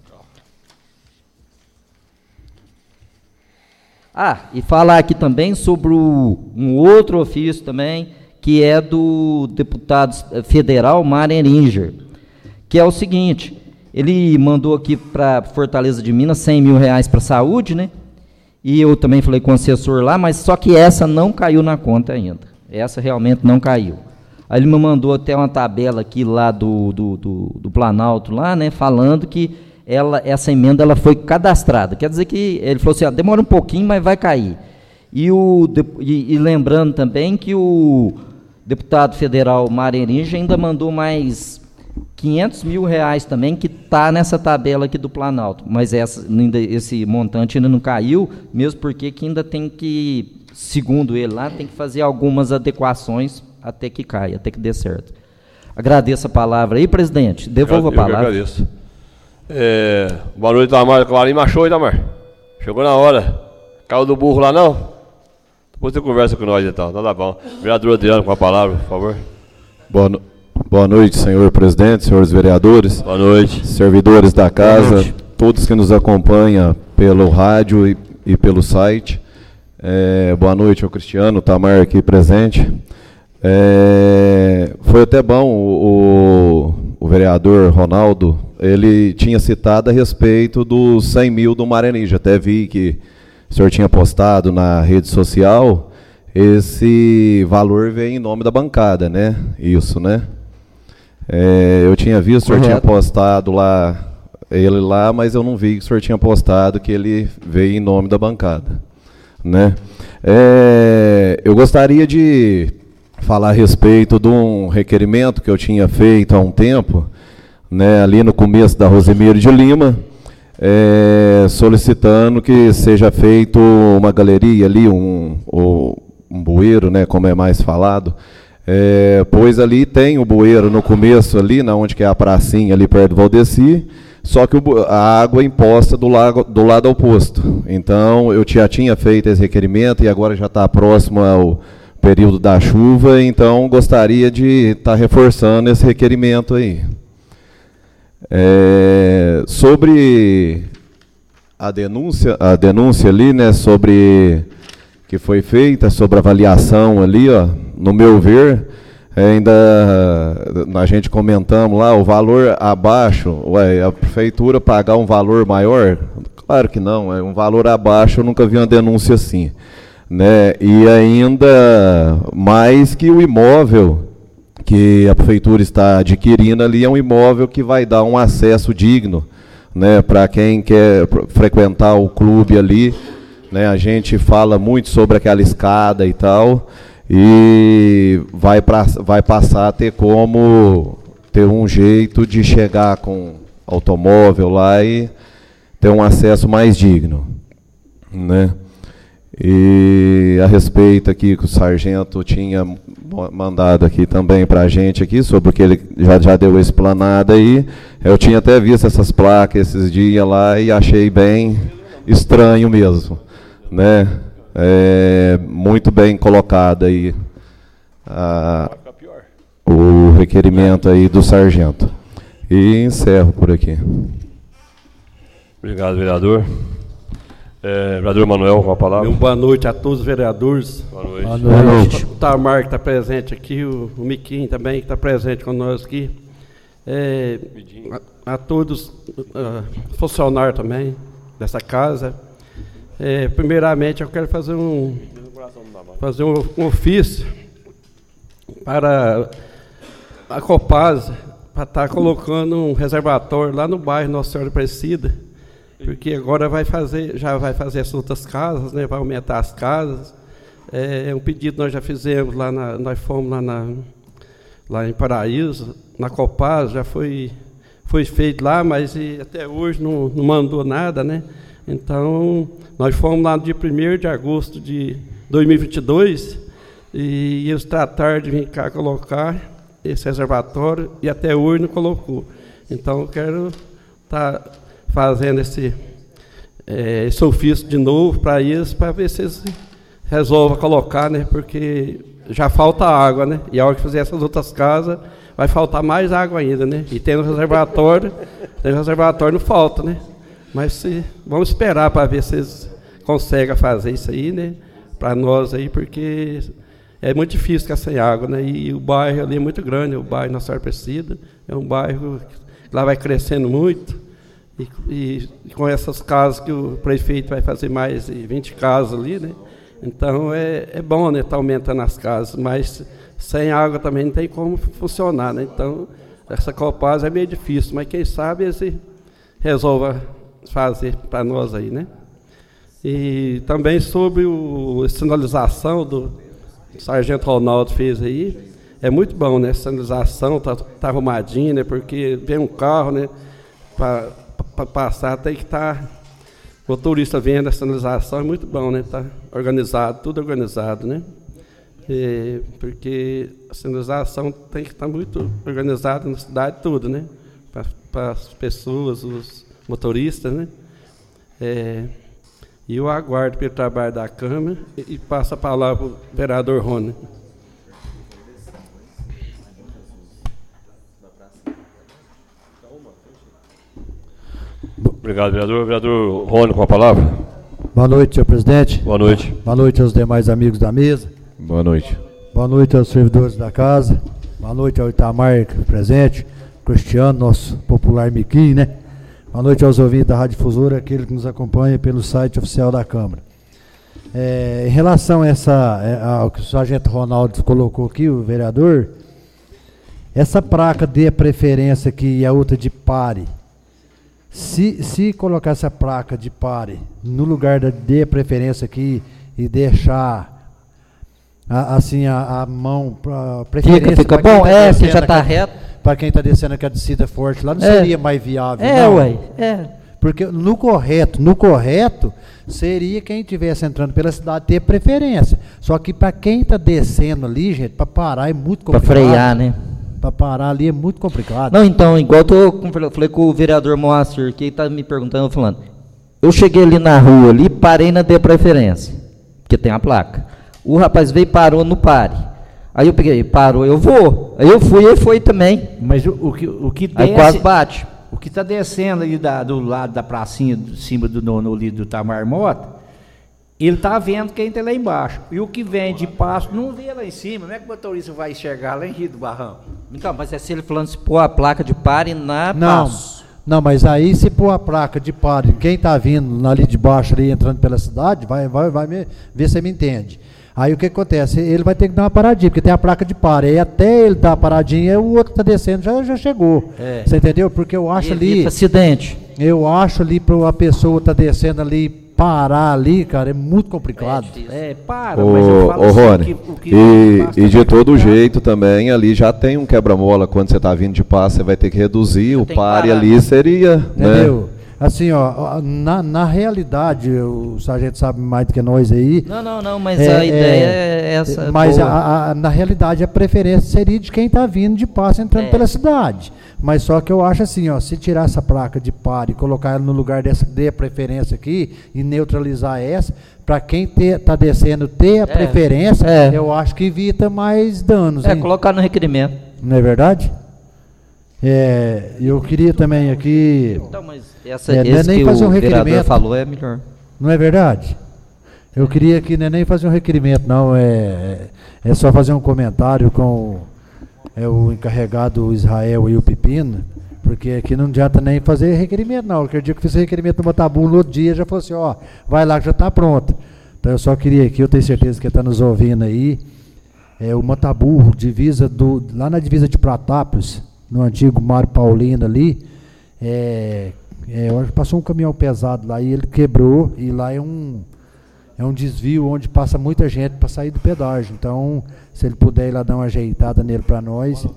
Ah, e falar aqui também sobre o, um outro ofício também, que é do deputado federal Mário Eringer, que é o seguinte, ele mandou aqui para Fortaleza de Minas cem mil reais para saúde, né? E eu também falei com o assessor lá, mas só que essa não caiu na conta ainda. Essa realmente não caiu. Aí ele me mandou até uma tabela aqui lá do, do, do, do Planalto, lá, né, falando que ela, essa emenda ela foi cadastrada. Quer dizer que ele falou assim, ah, demora um pouquinho, mas vai cair. E, o, e, e lembrando também que o deputado federal Mário Eringer ainda mandou mais quinhentos mil reais também, que está nessa tabela aqui do Planalto, mas essa, ainda, esse montante ainda não caiu, mesmo porque que ainda tem que, segundo ele lá, tem que fazer algumas adequações até que caia, até que dê certo. Agradeço a palavra aí, presidente. Devolvo eu, a palavra. Eu que agradeço. É, boa noite, Itamar. Clarinho achou, Itamar. Chegou na hora. Caiu do burro lá, não? Depois você conversa com nós então, então tá bom. Vereador Adriano, com a palavra, por favor. Boa, no... Boa noite, senhor presidente, senhores vereadores. Boa noite. Servidores da casa, todos que nos acompanham pelo rádio e, e pelo site. É, boa noite ao Cristiano, Tamar aqui presente. É, foi até bom o, o, o vereador Ronaldo, ele tinha citado a respeito dos cem mil do Maranija. Até vi que o senhor tinha postado na rede social, esse valor vem em nome da bancada, né? Isso, né? É, eu tinha visto, o senhor tinha postado lá, ele lá, mas eu não vi que o senhor tinha postado que ele veio em nome da bancada, né? É, eu gostaria de falar a respeito de um requerimento que eu tinha feito há um tempo, né, ali no começo da Rosemiro de Lima, é, solicitando que seja feito uma galeria ali, um, um, um bueiro, né, como é mais falado, é, pois ali tem o bueiro no começo ali, na onde que é a pracinha ali perto do Valdeci, só que o, a água é imposta do, lago, do lado oposto. Então eu já tinha feito esse requerimento e agora já está próximo ao período da chuva, então gostaria de estar tá reforçando esse requerimento aí. É, sobre a denúncia, a denúncia ali, né, sobre que foi feita, sobre a avaliação ali, ó, no meu ver, ainda a gente comentamos lá, o valor abaixo, ué, a prefeitura pagar um valor maior? Claro que não, é um valor abaixo, eu nunca vi uma denúncia assim. Né, e ainda mais que o imóvel que a prefeitura está adquirindo ali é um imóvel que vai dar um acesso digno, né, para quem quer frequentar o clube ali, né, a gente fala muito sobre aquela escada e tal, e vai, pra, vai passar a ter como ter um jeito de chegar com automóvel lá e ter um acesso mais digno, né. E a respeito aqui que o sargento tinha mandado aqui também para a gente aqui, sobre o que ele já, já deu explanada aí, eu tinha até visto essas placas esses dias lá e achei bem estranho mesmo, né? É, muito bem colocado aí a, o requerimento aí do sargento. E encerro por aqui. Obrigado, vereador. É, vereador Manuel, com a palavra. Boa noite a todos os vereadores. Boa noite. Boa noite. Boa noite. O Tamar que está presente aqui, o, o Miquinho também que está presente conosco aqui. É, a, a todos uh, funcionários também dessa casa. É, primeiramente eu quero fazer um, fazer um, um ofício para a Copasa, para estar tá colocando um reservatório lá no bairro Nossa Senhora Aparecida. Porque agora vai fazer, já vai fazer as outras casas, né? Vai aumentar as casas. É um pedido que nós já fizemos lá, na, nós fomos lá, na, lá em Paraíso, na Copasa, já foi, foi feito lá, mas e, até hoje não, não mandou nada, né? Então, nós fomos lá no dia primeiro de agosto de dois mil e vinte e dois e eles trataram de vir cá colocar esse reservatório e até hoje não colocou. Então, eu quero estar tá fazendo esse, é, esse ofício de novo para eles, para ver se eles resolvem colocar, né? Porque já falta água, né? E a hora que fizer essas outras casas, vai faltar mais água ainda, né? E tem no reservatório, tem no reservatório não falta, né? Mas se, vamos esperar para ver se eles conseguem fazer isso aí, né? Para nós aí, porque é muito difícil ficar sem água, né? E, e o bairro ali é muito grande, o bairro Nossa Senhora Aparecida, é um bairro que lá vai crescendo muito. E, e, e com essas casas que o prefeito vai fazer mais de vinte casas ali, né? Então é, é bom, né? Tá aumentando as casas, mas sem água também não tem como funcionar, né? Então essa Copasa é meio difícil, mas quem sabe eles resolva fazer para nós aí, né? E também sobre o, a sinalização do sargento Ronaldo fez aí, é muito bom, né? A sinalização tá, tá arrumadinha, né? Porque vem um carro, né? Para passar tem que estar tá, motorista vendo a sinalização, é muito bom, né? Tá organizado, tudo organizado, né? E, porque a sinalização tem que estar tá muito organizada na cidade, tudo, né? Para as pessoas, os motoristas, né? É, E eu aguardo pelo trabalho da Câmara e, e passo a palavra para o vereador Rony. Obrigado, vereador. Vereador Rony, com a palavra. Boa noite, senhor presidente. Boa noite. Boa noite aos demais amigos da mesa. Boa noite. Boa noite aos servidores da casa. Boa noite ao Itamar presente, Cristiano, nosso popular Miquim, né? Boa noite aos ouvintes da Rádio Difusora, aquele que nos acompanha pelo site oficial da Câmara. É, em relação a essa, é, ao que o sargento Ronaldo colocou aqui, o vereador, essa placa de preferência aqui e a outra de pare, se, se colocar essa placa de pare no lugar da de preferência aqui e deixar a, assim a, a mão para preferência, fica, fica bom, tá é, você já está reto. Para quem está descendo aqui a descida forte lá, não é. seria mais viável, é, não. Ué, é, porque no correto, no correto, seria quem estivesse entrando pela cidade ter preferência. Só que para quem está descendo ali, gente, para parar é muito complicado. Para frear, né? Para parar ali é muito complicado. Não, então, igual eu falei com o vereador Moacir, que está me perguntando, falando, eu cheguei ali na rua, ali, parei na de preferência, porque tem a placa. O rapaz veio e parou no pare. Aí eu peguei, parou, eu vou. Aí eu fui, ele foi também. Mas o, o que, o que aí desce, quase bate. O que está descendo ali da, do lado da pracinha, de cima do no, no do Tamar Mota, ele está vendo quem está lá embaixo. E o que vem de passo não vê lá em cima. Como é que o motorista vai enxergar lá em Rio do Barranco? Então, mas é se ele falando se pôr a placa de pare na não, passo. Não, mas aí se pôr a placa de pare, quem está vindo ali de baixo, ali, entrando pela cidade, vai, vai, vai me, ver se você me entende. Aí o que acontece? Ele vai ter que dar uma paradinha, porque tem a placa de pare. Aí até ele dar a paradinha, o outro que está descendo já, já chegou. É. Você entendeu? Porque eu acho ali... acidente. Eu acho ali para a pessoa estar tá descendo ali, parar ali, cara, é muito complicado. É, é para, ô, mas eu falo ô, assim, Rony, que, o que e, e de todo jeito também, ali já tem um quebra-mola, quando você está vindo de passo, você vai ter que reduzir, eu o pare ali seria... Entendeu? Né? Assim, ó, na, na realidade, o sargento sabe mais do que nós aí. Não, não, não, mas é, a ideia é, é essa. Mas a, a, na realidade a preferência seria de quem está vindo de passo entrando é. pela cidade. Mas só que eu acho assim, ó, se tirar essa placa de pare e colocar ela no lugar dessa de preferência aqui e neutralizar essa, para quem está descendo ter a é. preferência, é. eu acho que evita mais danos. É, hein? Colocar no requerimento. Não é verdade? É, eu queria também aqui... Então, mas essa, é, esse nem que fazer o um requerimento vereador falou é melhor. Não é verdade? Eu queria aqui nem fazer um requerimento, não. É, é só fazer um comentário com é, o encarregado Israel e o Pepino, porque aqui não adianta nem fazer requerimento, não. Aquele dia que eu fiz requerimento no Matabu, no outro dia já falou assim, ó, vai lá que já está pronto. Então eu só queria aqui, eu tenho certeza que está nos ouvindo aí, é, o Matabu, divisa do, lá na divisa de Pratápolis, no antigo Mário Paulino ali, é, é, passou um caminhão pesado lá e ele quebrou, e lá é um, é um desvio onde passa muita gente para sair do pedágio. Então, se ele puder ir lá dar uma ajeitada nele para nós...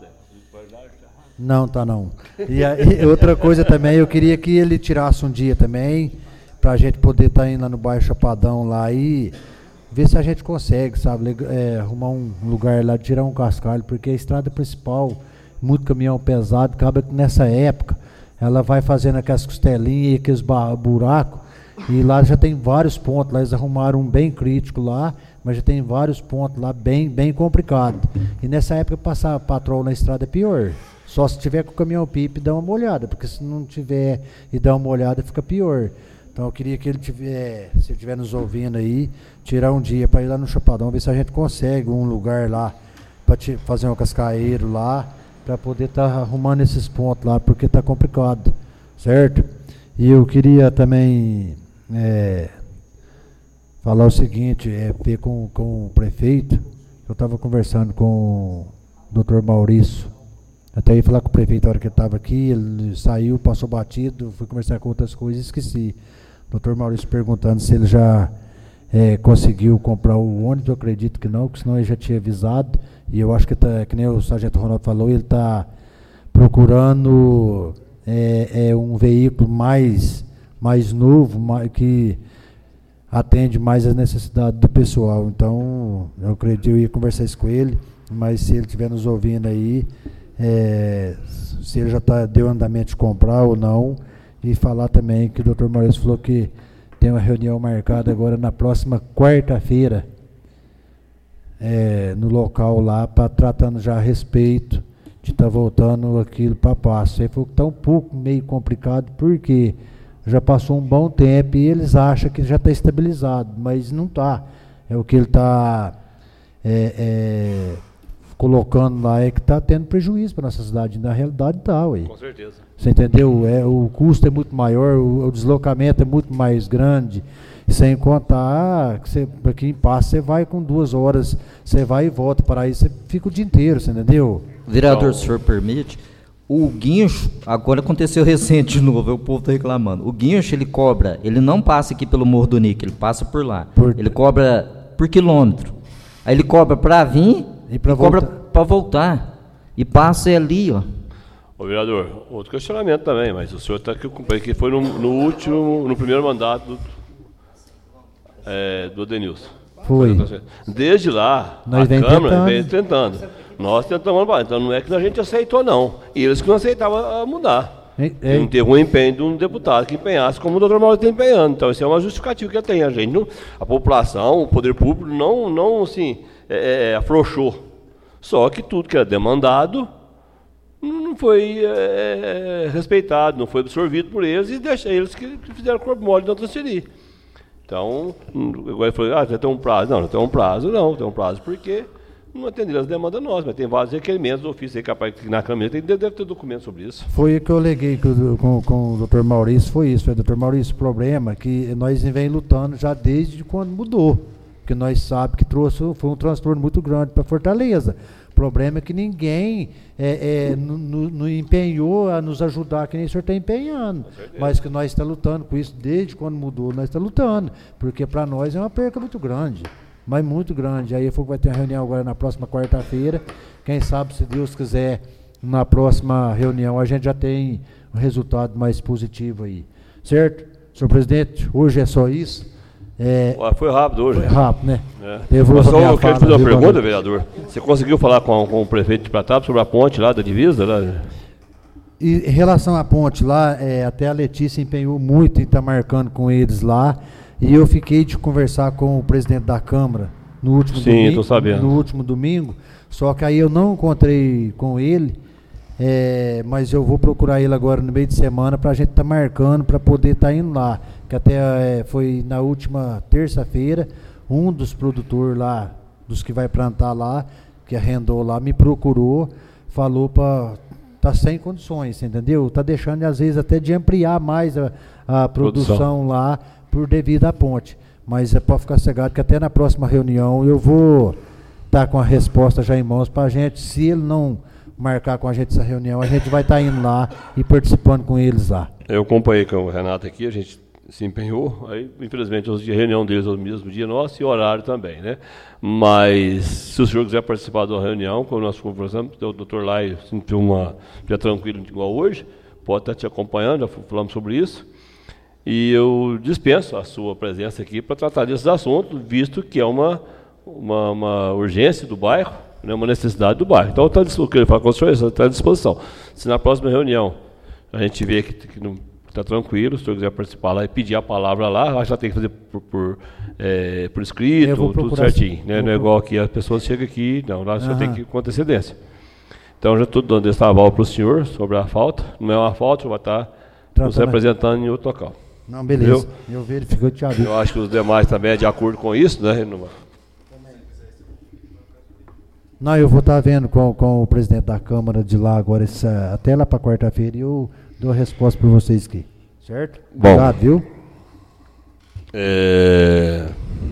Não, tá não. E, a, e outra coisa também, eu queria que ele tirasse um dia também, para a gente poder estar tá indo lá no bairro Chapadão lá e ver se a gente consegue, sabe, é, arrumar um lugar lá, tirar um cascalho, porque a estrada principal... muito caminhão pesado, acaba que nessa época ela vai fazendo aquelas costelinhas e aqueles buracos, e lá já tem vários pontos, lá eles arrumaram um bem crítico lá, mas já tem vários pontos lá bem, bem complicado. E nessa época passar patrol na estrada é pior, só se tiver com o caminhão pipe dá uma olhada, porque se não tiver e dá uma olhada fica pior. Então eu queria que ele tiver, se ele estiver nos ouvindo aí, tirar um dia para ir lá no Chapadão, ver se a gente consegue um lugar lá para fazer um cascaeiro lá, para poder estar tá arrumando esses pontos lá, porque está complicado, certo? E eu queria também é, falar o seguinte, é, ver com, com o prefeito, eu estava conversando com o doutor Maurício, até ia falar com o prefeito na hora que ele estava aqui, ele saiu, passou batido, fui conversar com outras coisas e esqueci. O doutor Maurício perguntando se ele já é, conseguiu comprar o ônibus, eu acredito que não, porque senão ele já tinha avisado. E eu acho que, tá, que nem o sargento Ronaldo falou, ele está procurando é, é um veículo mais, mais novo, mais, que atende mais às necessidades do pessoal. Então, eu acredito, eu ia conversar isso com ele, mas se ele estiver nos ouvindo aí, é, se ele já tá, deu andamento de comprar ou não, e falar também que o doutor Maurício falou que tem uma reunião marcada agora na próxima quarta-feira, é, no local lá, para tratando já a respeito de estar tá voltando aquilo para passo. Aí foi que está um pouco meio complicado, porque já passou um bom tempo e eles acham que já está estabilizado, mas não está. É o que ele está é, é, colocando lá, é que está tendo prejuízo para a nossa cidade. Na realidade está, ué. Com certeza. Você entendeu? É, o custo é muito maior, o, o deslocamento é muito mais grande, sem contar que para quem passa, você vai com duas horas, você vai e volta para aí, você fica o dia inteiro, você entendeu? Vereador, então, se o senhor permite, o guincho, agora aconteceu recente de novo, o povo está reclamando. O guincho, ele cobra, ele não passa aqui pelo Morro do Nique, ele passa por lá. Por... Ele cobra por quilômetro. Aí ele cobra para vir e, pra e cobra para voltar. E passa ali, ó. Ô, vereador, outro questionamento também, mas o senhor está aqui, que foi no, no último, no primeiro mandato do, é, do Denilson. Foi. Desde lá, nós a vem Câmara tentando. vem tentando. Nós tentamos, então não é que a gente aceitou, não. E eles que não aceitavam mudar. Ei, ei. Não teve um empenho de um deputado que empenhasse como o doutor Mauro está empenhando. Então, isso é uma justificativa que ele tem. A gente, não, a população, o poder público, não, não assim, é, é, afrouxou. Só que tudo que era demandado não foi é, respeitado, não foi absorvido por eles e deixa eles que, que fizeram corpo mole de não transferir. Então, agora ele falou, ah, já tem um prazo. Não, não tem um prazo, não, tem um prazo porque não atenderam as demandas nossas, mas tem vários requerimentos do ofício aí, capaz que na Câmara tem, deve ter documento sobre isso. Foi o que eu aleguei com, com, com o doutor Maurício, foi isso, foi, doutor Maurício, o problema é que nós vem lutando já desde quando mudou, porque nós sabemos que trouxe, foi um transtorno muito grande para Fortaleza. O problema é que ninguém é, é, não empenhou a nos ajudar, que nem o senhor está empenhando, mas que nós estamos lutando com isso desde quando mudou, nós estamos lutando, porque para nós é uma perca muito grande. Mas muito grande. Aí vai ter uma reunião agora na próxima quarta-feira. Quem sabe, se Deus quiser, na próxima reunião a gente já tem um resultado mais positivo aí. Certo? Senhor presidente, hoje é só isso. É, foi rápido hoje. Foi rápido, né? É. Eu, vou só, eu quero te fazer uma pergunta, agora, vereador. Você conseguiu falar com, com o prefeito de Pratap sobre a ponte lá da divisa? Lá? E, em relação à ponte lá, é, até a Letícia empenhou muito em estar marcando com eles lá. E eu fiquei de conversar com o presidente da Câmara no último Sim, domingo. Estou sabendo. No último domingo, só que aí eu não encontrei com ele, é, mas eu vou procurar ele agora no meio de semana para a gente estar tá marcando para poder estar tá indo lá. Que até é, foi na última terça-feira, um dos produtores lá, dos que vai plantar lá, que arrendou lá, me procurou, falou para tá sem condições, entendeu? Tá deixando às vezes até de ampliar mais a, a produção, produção lá, por devido à ponte, mas é para ficar cegado que até na próxima reunião eu vou estar tá com a resposta já em mãos para a gente, se ele não marcar com a gente essa reunião, a gente vai estar tá indo lá e participando com eles lá. Eu acompanhei com o Renato aqui, a gente se empenhou, aí infelizmente a reunião deles é o mesmo dia nosso e horário também, né? Mas se o senhor quiser participar da reunião, como nós conversamos, o doutor Lai sentiu uma, já tranquilo igual hoje, pode estar te acompanhando, já falamos sobre isso. E eu dispenso a sua presença aqui para tratar desses assuntos, visto que é uma, uma, uma urgência do bairro, né, uma necessidade do bairro. Então, tá, o que ele fala com o senhor está à disposição. Se na próxima reunião a gente vê que, que não está tranquilo, se o senhor quiser participar lá e pedir a palavra lá, acho que já tem que fazer por, por, é, por escrito, tudo certinho. Né? Não é igual aqui, as pessoas chegam aqui, não, lá você tem que ir com antecedência. Então, já estou dando esse aval para o senhor sobre a falta, não é uma falta, vai estar nos representando em outro local. Não, beleza. Eu, eu verifico, eu te aviso. Eu acho que os demais também é de acordo com isso, né? Não, eu vou estar vendo com, com o presidente da Câmara de lá agora, essa, até lá para quarta-feira, e eu dou a resposta para vocês aqui. Certo? Bom, obrigado, viu? É...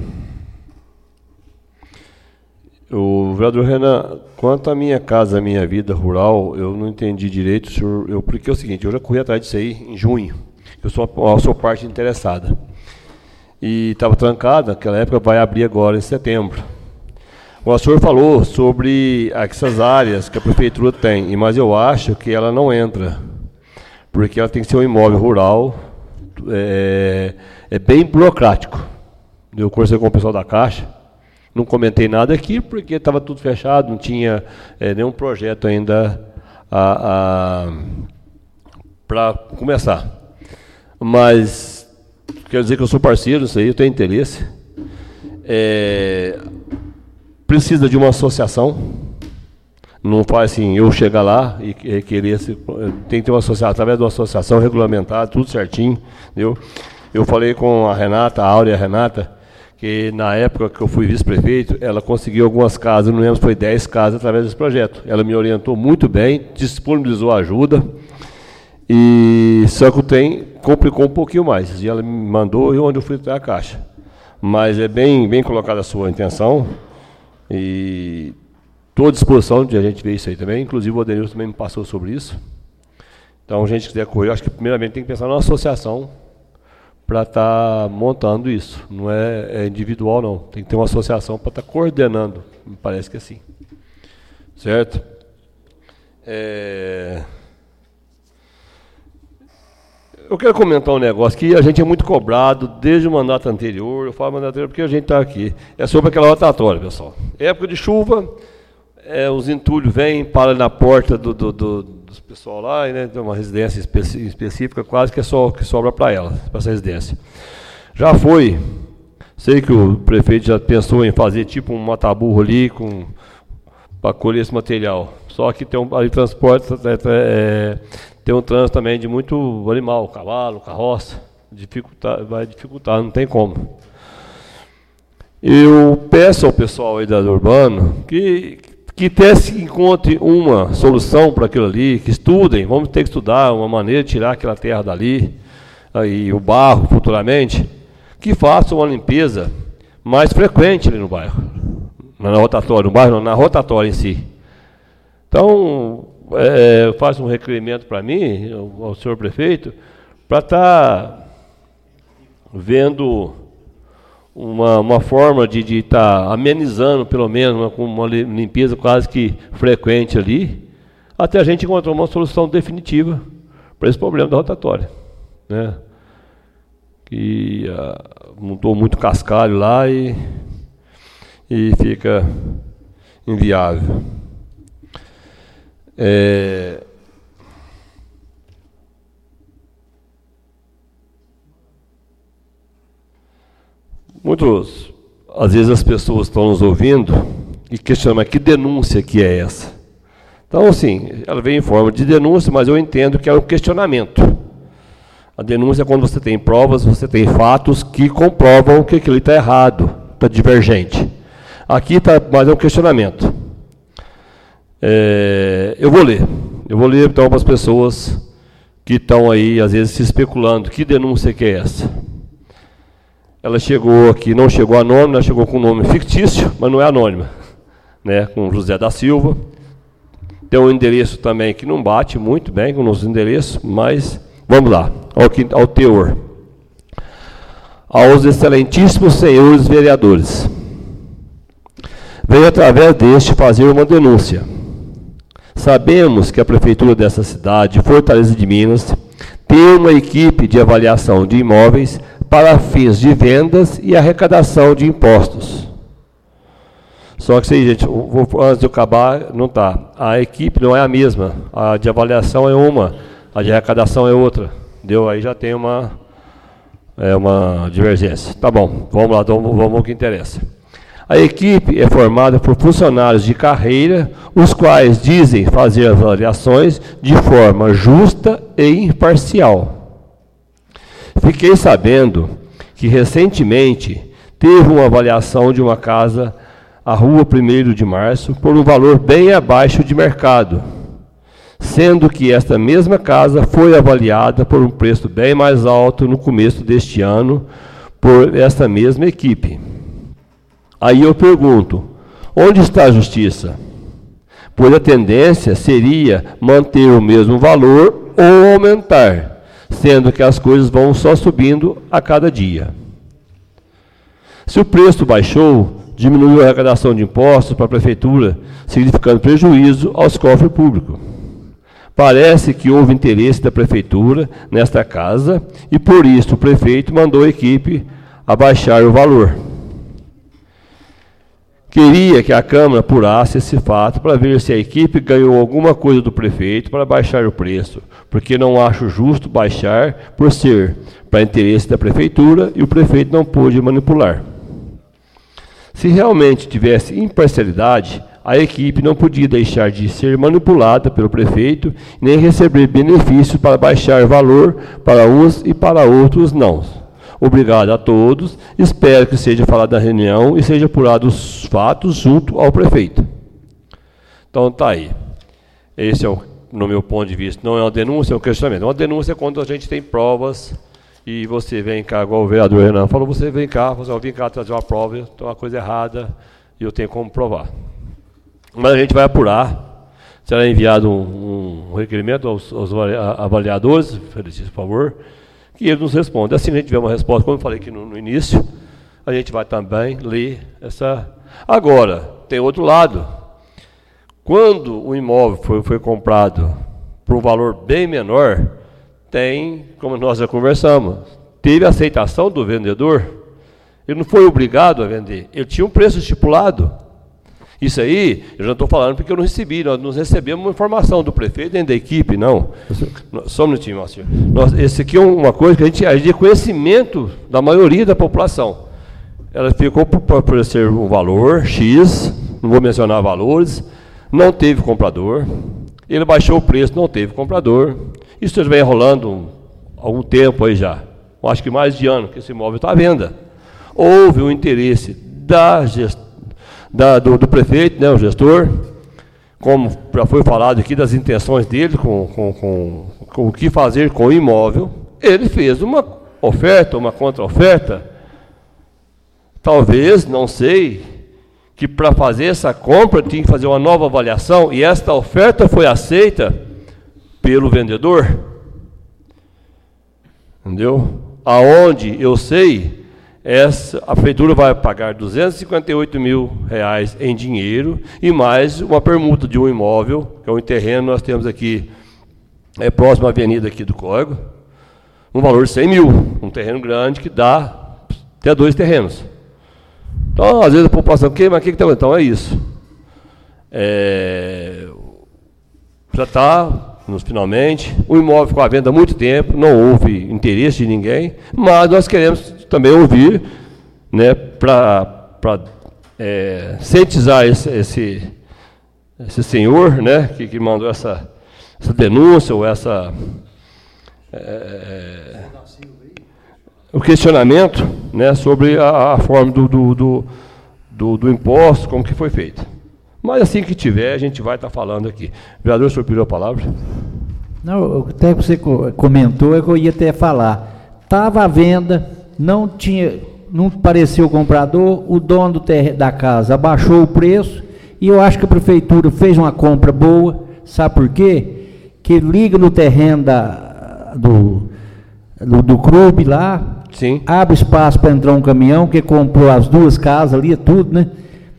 O vereador Renan, quanto à minha casa, à minha vida rural, eu não entendi direito, senhor, eu, porque é o seguinte, eu já corri atrás disso aí em junho. Eu sou, eu sou parte interessada. E estava trancada, naquela época vai abrir agora em setembro. O senhor falou sobre essas áreas que a prefeitura tem, mas eu acho que ela não entra, porque ela tem que ser um imóvel rural, é, é bem burocrático. Eu conversei com o pessoal da Caixa, não comentei nada aqui, porque estava tudo fechado, não tinha é, nenhum projeto ainda para começar. Mas quero dizer que eu sou parceiro disso aí, eu tenho interesse. É, precisa de uma associação. Não faz assim, eu chegar lá e, e querer... Se, tem que ter uma associação, através de uma associação regulamentada, tudo certinho. Entendeu? Eu falei com a Renata, a Áurea e a Renata, que na época que eu fui vice-prefeito, ela conseguiu algumas casas, não lembro se foi dez casas através desse projeto. Ela me orientou muito bem, disponibilizou ajuda, e só que o trem complicou um pouquinho mais. E ela me mandou e onde eu fui até a caixa. Mas é bem, bem colocada a sua intenção, e estou à disposição de a gente ver isso aí também. Inclusive o Adenilson também me passou sobre isso. Então, a gente quiser correr, eu acho que primeiramente tem que pensar numa associação para estar tá montando isso. Não é, é individual, não. Tem que ter uma associação para estar tá coordenando. Me parece que é assim. Certo? É... Eu quero comentar um negócio que a gente é muito cobrado desde o mandato anterior. Eu falo mandato anterior porque a gente está aqui. É sobre aquela rotatória, pessoal. Época de chuva, é, os entulhos vêm, param na porta do, do, do, dos pessoal lá, e, né, tem uma residência especi específica, quase que é só que sobra para ela, para essa residência. Já foi, sei que o prefeito já pensou em fazer tipo um mataburro ali para colher esse material. Só que tem um ali transporte, é, é, tem um trânsito também de muito animal, cavalo, carroça, dificultar, vai dificultar, não tem como. Eu peço ao pessoal aí da Urbano que que até se encontre uma solução para aquilo ali, que estudem, vamos ter que estudar uma maneira de tirar aquela terra dali, aí o barro futuramente, que façam uma limpeza mais frequente ali no bairro, na rotatória, no bairro não, na rotatória em si. Então, é, faça um requerimento para mim, ao, ao senhor prefeito, para estar tá vendo uma, uma forma de estar tá amenizando, pelo menos, uma, uma limpeza quase que frequente ali, até a gente encontrar uma solução definitiva para esse problema da rotatória, né? Que uh, montou muito cascalho lá e, e fica inviável. É... Muitos, às vezes as pessoas estão nos ouvindo e questionam, mas que denúncia que é essa? Então, assim, ela vem em forma de denúncia, mas eu entendo que é um questionamento. A denúncia é quando você tem provas, você tem fatos que comprovam que aquilo está errado, está divergente. Aqui está mais um questionamento. É, eu vou ler. Eu vou ler então para as pessoas que estão aí, às vezes, se especulando. Que denúncia que é essa? Ela chegou aqui, não chegou anônima, ela chegou com um nome fictício, mas não é anônima, né? Com José da Silva. Tem um endereço também que não bate muito bem com o nosso endereço, mas vamos lá, ao, ao teor. Aos excelentíssimos senhores vereadores, venho através deste fazer uma denúncia. Sabemos que a prefeitura dessa cidade, Fortaleza de Minas, tem uma equipe de avaliação de imóveis para fins de vendas e arrecadação de impostos. Só que isso aí, gente, vou, antes de eu acabar, não está. A equipe não é a mesma. A de avaliação é uma, a de arrecadação é outra. Deu? Aí já tem uma, é uma divergência. Tá bom, vamos lá, vamos, vamos ao que interessa. A equipe é formada por funcionários de carreira, os quais dizem fazer avaliações de forma justa e imparcial. Fiquei sabendo que recentemente teve uma avaliação de uma casa, a rua primeiro de março, por um valor bem abaixo de mercado, sendo que esta mesma casa foi avaliada por um preço bem mais alto no começo deste ano por esta mesma equipe. Aí eu pergunto, onde está a justiça? Pois a tendência seria manter o mesmo valor ou aumentar, sendo que as coisas vão só subindo a cada dia. Se o preço baixou, diminuiu a arrecadação de impostos para a prefeitura, significando prejuízo aos cofres públicos. Parece que houve interesse da prefeitura nesta casa e, por isso, o prefeito mandou a equipe abaixar o valor. Queria que a Câmara apurasse esse fato para ver se a equipe ganhou alguma coisa do prefeito para baixar o preço, porque não acho justo baixar por ser para interesse da prefeitura e o prefeito não pôde manipular. Se realmente tivesse imparcialidade, a equipe não podia deixar de ser manipulada pelo prefeito, nem receber benefícios para baixar valor para uns e para outros não. Obrigado a todos, espero que seja falado na reunião e seja apurado os fatos junto ao prefeito. Então está aí. Esse é, o, no meu ponto de vista, não é uma denúncia, é um questionamento. Uma denúncia é quando a gente tem provas e você vem cá, igual o vereador Renan falou, você vem cá, você vai vir cá trazer uma prova, tem uma coisa errada e eu tenho como provar. Mas a gente vai apurar, será enviado um, um requerimento aos, aos avaliadores, Felicício, por favor, que eles nos respondem. Assim a gente tiver uma resposta, como eu falei aqui no, no início, a gente vai também ler essa... Agora, tem outro lado. Quando o imóvel foi, foi comprado por um valor bem menor, tem, como nós já conversamos, teve aceitação do vendedor, ele não foi obrigado a vender, ele tinha um preço estipulado. Isso aí, eu já estou falando porque eu não recebi, nós não recebemos uma informação do prefeito nem da equipe, não. Só um minutinho, Márcio. Nós, esse aqui é uma coisa que a gente, a gente tem conhecimento da maioria da população. Ela ficou por, por ser um valor X, não vou mencionar valores, não teve comprador, ele baixou o preço, não teve comprador. Isso já vem rolando há algum tempo aí já, acho que mais de ano que esse imóvel está à venda. Houve um interesse da gestão, Da, do, do prefeito, né, o gestor, como já foi falado aqui das intenções dele com, com, com, com o que fazer com o imóvel, ele fez uma oferta, uma contra-oferta, talvez, não sei, que para fazer essa compra tinha que fazer uma nova avaliação, e esta oferta foi aceita pelo vendedor, entendeu? Aonde eu sei... Essa, a prefeitura vai pagar duzentos e cinquenta e oito mil reais em dinheiro e mais uma permuta de um imóvel, que é um terreno, nós temos aqui, é próximo à avenida aqui do Córrego, um valor de cem mil, um terreno grande que dá até dois terrenos. Então, às vezes a população, que, mas o que está? Então é isso. É, já está... finalmente, o imóvel ficou à venda há muito tempo, não houve interesse de ninguém, mas nós queremos também ouvir, né, para é, cientizar esse, esse, esse senhor, né, que, que mandou essa, essa denúncia, ou essa, é, o questionamento, né, sobre a, a forma do, do, do, do, do imposto, como que foi feito. Mas assim que tiver, a gente vai estar falando aqui. Vereador, o senhor pediu a palavra? Não, até que você comentou, é que eu ia até falar. Estava à venda, não tinha, não apareceu o comprador, o dono do terreno, da casa abaixou o preço, e eu acho que a prefeitura fez uma compra boa, sabe por quê? Que liga no terreno da, do, do, do clube lá, sim, abre espaço para entrar um caminhão, que comprou as duas casas ali, tudo, né?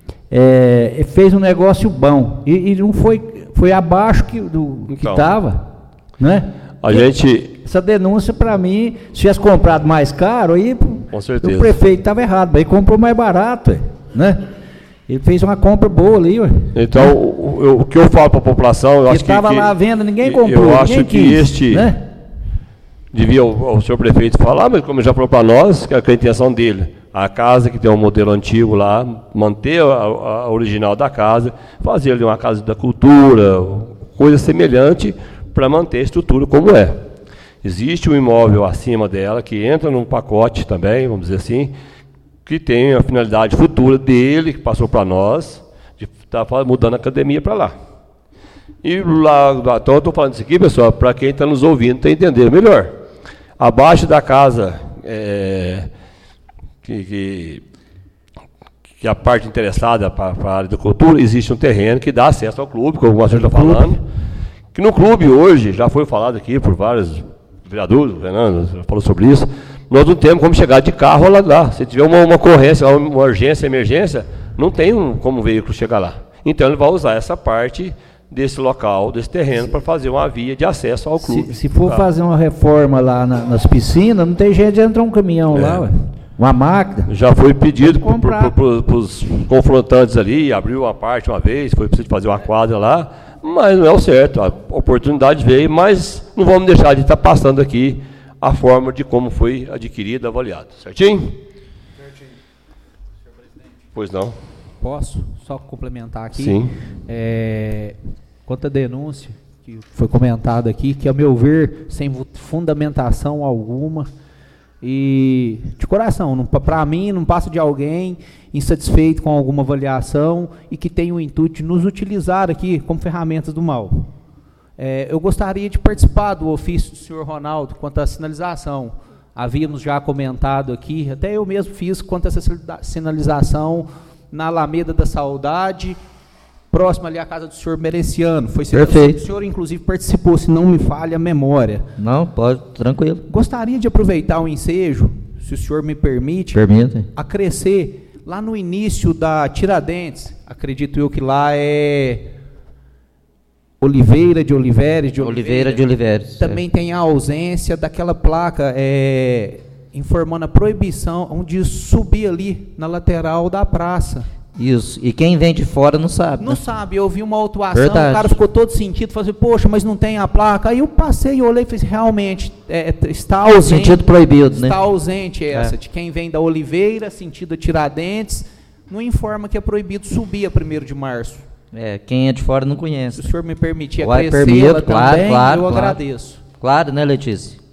É, fez um negócio bom, e, e não foi, foi abaixo que, do que então, estava, né? A gente... Essa denúncia, para mim, se tivesse comprado mais caro, aí com certeza. O prefeito estava errado, mas ele comprou mais barato, né? Ele fez uma compra boa ali, ué. Então, né? o, o, o que eu falo para a população, eu ele acho que... estava lá à venda, ninguém comprou, eu acho ninguém que quis, este... né? Devia o, o senhor prefeito falar, mas como ele já falou para nós, que é a intenção dele, a casa que tem um modelo antigo lá, manter a, a original da casa, fazer ali uma casa da cultura, coisa semelhante, para manter a estrutura como é. Existe um imóvel acima dela, que entra num pacote também, vamos dizer assim, que tem a finalidade futura dele, que passou para nós, de estar tá mudando a academia para lá. E lá, então eu estou falando isso aqui, pessoal, para quem está nos ouvindo, está entendendo melhor. Abaixo da casa, é, que, que, que a parte interessada para a área da cultura, existe um terreno que dá acesso ao clube, como o Marcelo está falando, que no clube hoje, já foi falado aqui por vários vereadores, o Fernando já falou sobre isso, nós não temos como chegar de carro lá, lá. Se tiver uma, uma ocorrência, uma urgência, emergência, não tem um, como o veículo chegar lá. Então ele vai usar essa parte desse local, desse terreno, para fazer uma via de acesso ao clube. Se, se for tá. fazer uma reforma lá na, nas piscinas, não tem jeito de entrar um caminhão é. lá, ué. Uma máquina. Já foi pedido para os confrontantes ali, abriu uma parte uma vez, foi preciso fazer uma quadra lá, mas não é o certo, a oportunidade veio, mas não vamos deixar de estar passando aqui a forma de como foi adquirido, avaliado. Certinho? Certinho. Senhor presidente. Pois não. Posso só complementar aqui? Sim. É, quanto à denúncia que foi comentada aqui, que, ao meu ver, sem fundamentação alguma, e de coração, para mim, não passa de alguém insatisfeito com alguma avaliação e que tem o intuito de nos utilizar aqui como ferramentas do mal. É, eu gostaria de participar do ofício do senhor Ronaldo quanto à sinalização. Havíamos já comentado aqui, até eu mesmo fiz quanto a essa sinalização na Alameda da Saudade, próximo ali à casa do senhor Mereciano. Foi Perfeito. O senhor, inclusive, participou, se não me falha a memória. Não, pode, tranquilo. Gostaria de aproveitar o ensejo, se o senhor me permite, Permite. a crescer lá no início da Tiradentes. Acredito eu que lá é Oliveira de Oliveres de Oliveira. Oliveira de Oliveres. Também é. tem a ausência daquela placa é, informando a proibição onde subir ali na lateral da praça. Isso. E quem vem de fora não sabe. Não né? sabe. Eu vi uma autuação, Verdade. o cara ficou todo sentido, falou assim, poxa, mas não tem a placa. Aí eu passei e olhei e falei, realmente, é, está ausente. Sentido proibido, está né? ausente essa, É. de quem vem da Oliveira, sentido a Tiradentes, não informa que é proibido subir a primeiro de março. É, quem é de fora não Se conhece. o senhor me permitir Vai, acrescê-la permito, claro, também, claro, eu claro. agradeço. Claro, né, Letícia?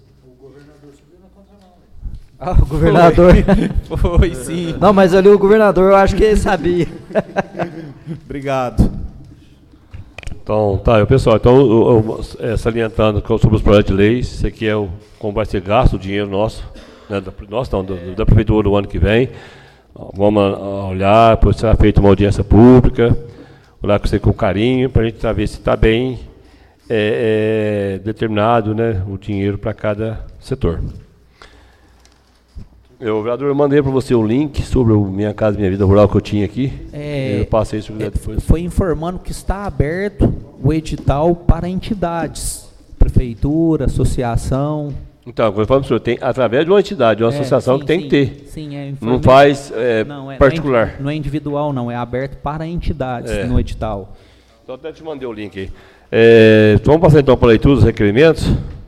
Ah, o governador. Foi, foi sim. Não, mas ali o governador, eu acho que ele sabia. Obrigado. Então, tá, eu, pessoal, então, eu, eu, é, salientando sobre os projetos de lei, isso aqui é o, como vai ser gasto o dinheiro nosso, né, da, nosso não, do, da prefeitura do ano que vem. Vamos a, olhar, depois será feita uma audiência pública, olhar com você com carinho, para a gente ver se está bem é, é, determinado, né, o dinheiro para cada setor. Eu, vereador, eu mandei para você um link sobre o Minha Casa Minha Vida Rural que eu tinha aqui. É, eu passei isso é, depois. Foi informando que está aberto o edital para entidades, prefeitura, associação. Então, quando eu falo para o senhor, tem através de uma entidade, de uma É, associação sim, que tem sim, que ter. Sim, é não faz é, não, é, particular. Não é, não é individual, não, é aberto para entidades É. no edital. Então, até te mandei o link aí. É, vamos passar então para a leitura dos requerimentos.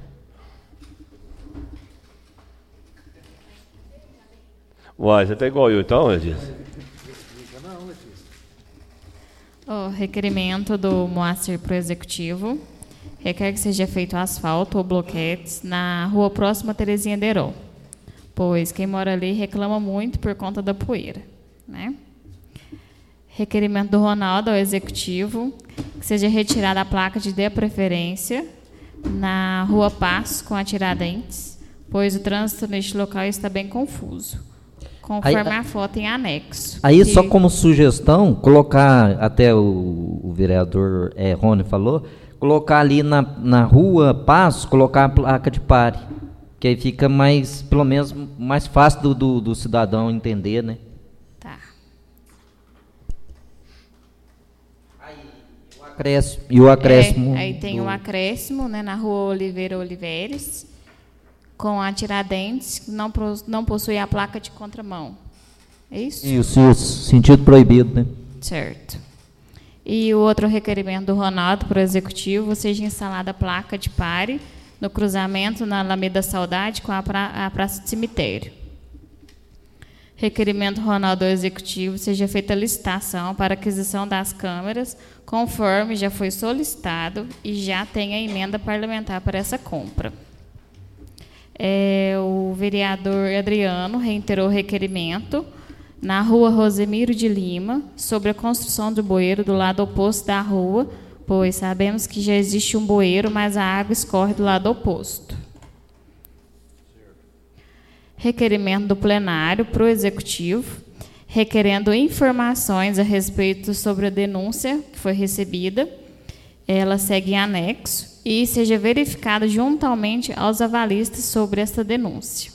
Uai, você está igual eu então, Letícia? O requerimento do Moacir para o Executivo requer que seja feito asfalto ou bloquetes na rua próxima a Terezinha Derol, pois quem mora ali reclama muito por conta da poeira, né? Requerimento do Ronaldo ao Executivo que seja retirada a placa de dê preferência na rua Passo com a Tiradentes, pois o trânsito neste local está bem confuso, conforme Aí, a foto em anexo. Aí, que... só como sugestão, colocar, até o, o vereador é, Rony falou, colocar ali na, na rua Passo, colocar a placa de pare, que aí fica mais, pelo menos, mais fácil do, do, do cidadão entender, né? Tá. Aí, o acréscimo, e o acréscimo... É, aí tem do... um acréscimo, né, na rua Oliveira Oliveres, com a Tiradentes, que não, não possui a placa de contramão. É isso? Isso, isso. Sentido proibido, né? Certo. E o outro requerimento do Ronaldo para o Executivo, seja instalada a placa de pare no cruzamento na Alameda Saudade com a, pra, a Praça do Cemitério. Requerimento Ronaldo ao Executivo, seja feita a licitação para aquisição das câmeras, conforme já foi solicitado e já tem a emenda parlamentar para essa compra. É, o vereador Adriano reiterou o requerimento na rua Rosemiro de Lima, sobre a construção do bueiro do lado oposto da rua, pois sabemos que já existe um bueiro, mas a água escorre do lado oposto. Requerimento do plenário para o Executivo, requerendo informações a respeito sobre a denúncia que foi recebida. Ela segue em anexo e seja verificado juntamente aos avalistas sobre esta denúncia.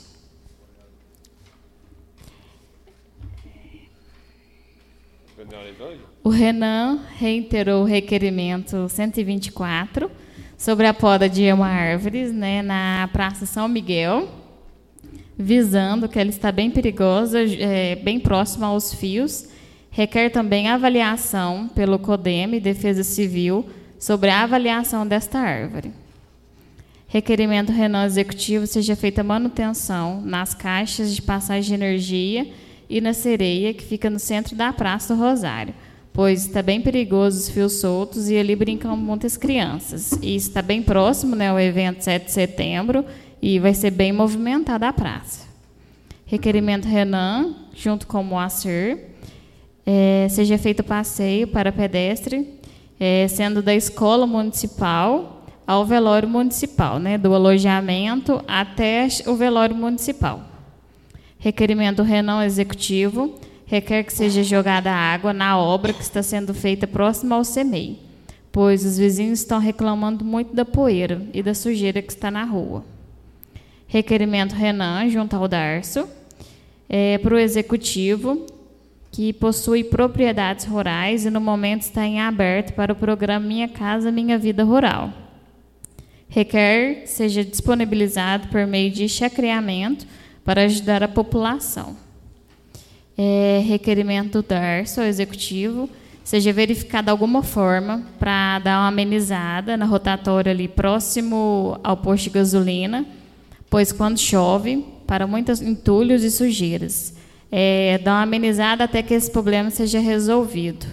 O Renan reiterou o requerimento cento e vinte e quatro sobre a poda de uma árvore, né, na Praça São Miguel, visando que ela está bem perigosa, é, bem próxima aos fios. Requer também avaliação pelo CODEM e Defesa Civil sobre a avaliação desta árvore. Requerimento Renan Executivo, seja feita manutenção nas caixas de passagem de energia e na sereia, que fica no centro da Praça do Rosário, pois está bem perigoso os fios soltos e ali brincam muitas crianças. E está bem próximo, né, o evento sete de setembro, e vai ser bem movimentada a praça. Requerimento Renan, junto com o Moacir, é, seja feito passeio para pedestre, é, sendo da escola municipal ao velório municipal, né, do alojamento até o velório municipal. Requerimento Renan Executivo, requer que seja jogada água na obra que está sendo feita próxima ao C M E I, pois os vizinhos estão reclamando muito da poeira e da sujeira que está na rua. Requerimento Renan, junto ao Darcio, é, para o Executivo, que possui propriedades rurais e no momento está em aberto para o programa Minha Casa Minha Vida Rural. Requer que seja disponibilizado por meio de chacreamento para ajudar a população. É, requerimento do Darcio ao Executivo, seja verificada alguma forma para dar uma amenizada na rotatória ali próximo ao posto de gasolina, pois quando chove, para muitos entulhos e sujeiras. É, dá uma amenizada até que esse problema seja resolvido.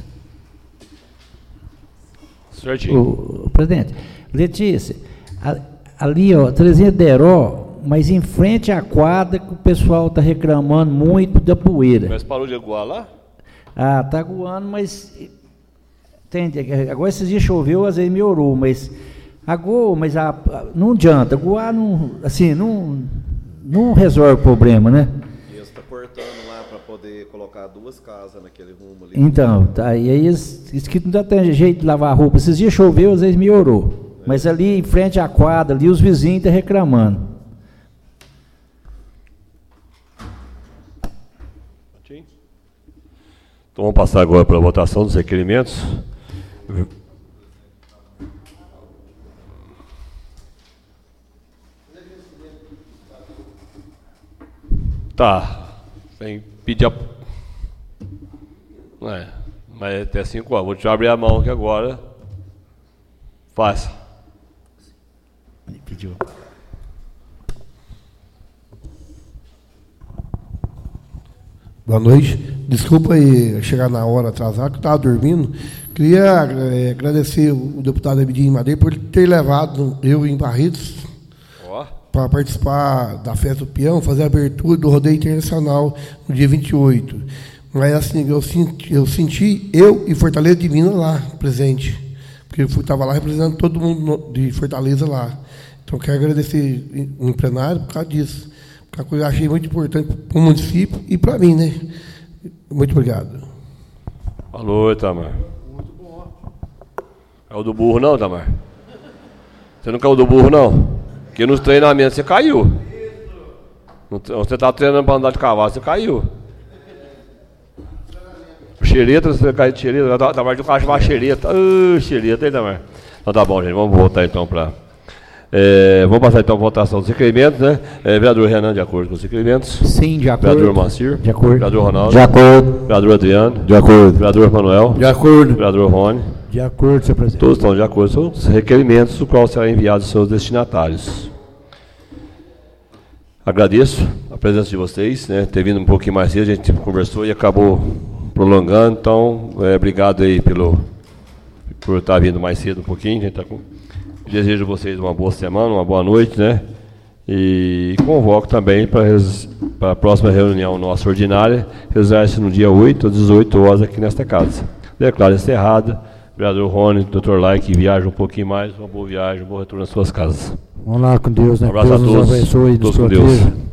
Certinho. O, o presidente, Letícia, a, ali, ó, Terezinha Deró, mas em frente à quadra que o pessoal está reclamando muito da poeira. Mas parou de aguar lá? Ah, está aguando, mas tem, agora esses dias choveu, às vezes melhorou, mas aguou, mas a, a, não adianta, aguar não, assim, não, não resolve o problema, né? E eles estão cortando lá para poder colocar duas casas naquele rumo ali. Então, tá, e aí isso que não dá jeito de lavar roupa, esses dias choveu, às vezes melhorou. Mas ali em frente à quadra, ali os vizinhos estão reclamando. Então vamos passar agora para a votação dos requerimentos. Tá. Tem que pedir a... É, mas é até cinco horas. Vou te abrir a mão aqui agora. Faça. Ele pediu. Boa noite. Desculpa aí chegar na hora atrasada, que eu estava dormindo. Queria é, agradecer o deputado Abidinho Madeira por ter levado eu em Barretos oh. para participar da festa do peão, fazer a abertura do rodeio internacional no dia vinte e oito. Mas assim, eu senti, eu senti eu e Fortaleza Divina lá, presente. Porque eu estava lá representando todo mundo de Fortaleza lá. Então, quero agradecer o plenário por causa disso. Porque a coisa eu achei muito importante para o município e para mim, né? Muito obrigado. Alô, Itamar. Muito bom. Caiu do burro, não, Itamar? Você não caiu do burro, não? Porque nos treinamentos você caiu. Você está treinando para andar de cavalo, você caiu. Xereta, você caiu de xereta. Itamar de um carro chamado xereta. Ah, xereta, Itamar. Então tá bom, gente. Vamos voltar então para... É, vamos passar então a votação dos requerimentos, né? É, vereador Renan, de acordo com os requerimentos? Sim, de acordo. Vereador Moacir? De acordo. Vereador Ronaldo? De acordo. Vereador Adriano? De acordo. Vereador Manuel? De acordo. Vereador Rony? De acordo, senhor presidente. Todos estão de acordo. São os requerimentos, o qual será enviado aos seus destinatários. Agradeço a presença de vocês, né? Ter vindo um pouquinho mais cedo, a gente conversou e acabou prolongando, então, é, obrigado aí pelo, por estar vindo mais cedo um pouquinho, a gente tá com... Desejo a vocês uma boa semana, uma boa noite, né? E convoco também para a próxima reunião nossa ordinária, realizar-se no dia oito às dezoito horas aqui nesta casa. Declaro encerrada. Vereador Rony, doutor Lai, que viaja um pouquinho mais, uma boa viagem, um bom retorno às suas casas. Vamos lá com Deus, né? Um abraço Deus a nos todos. abençoe e nos Todos com proteja. Deus.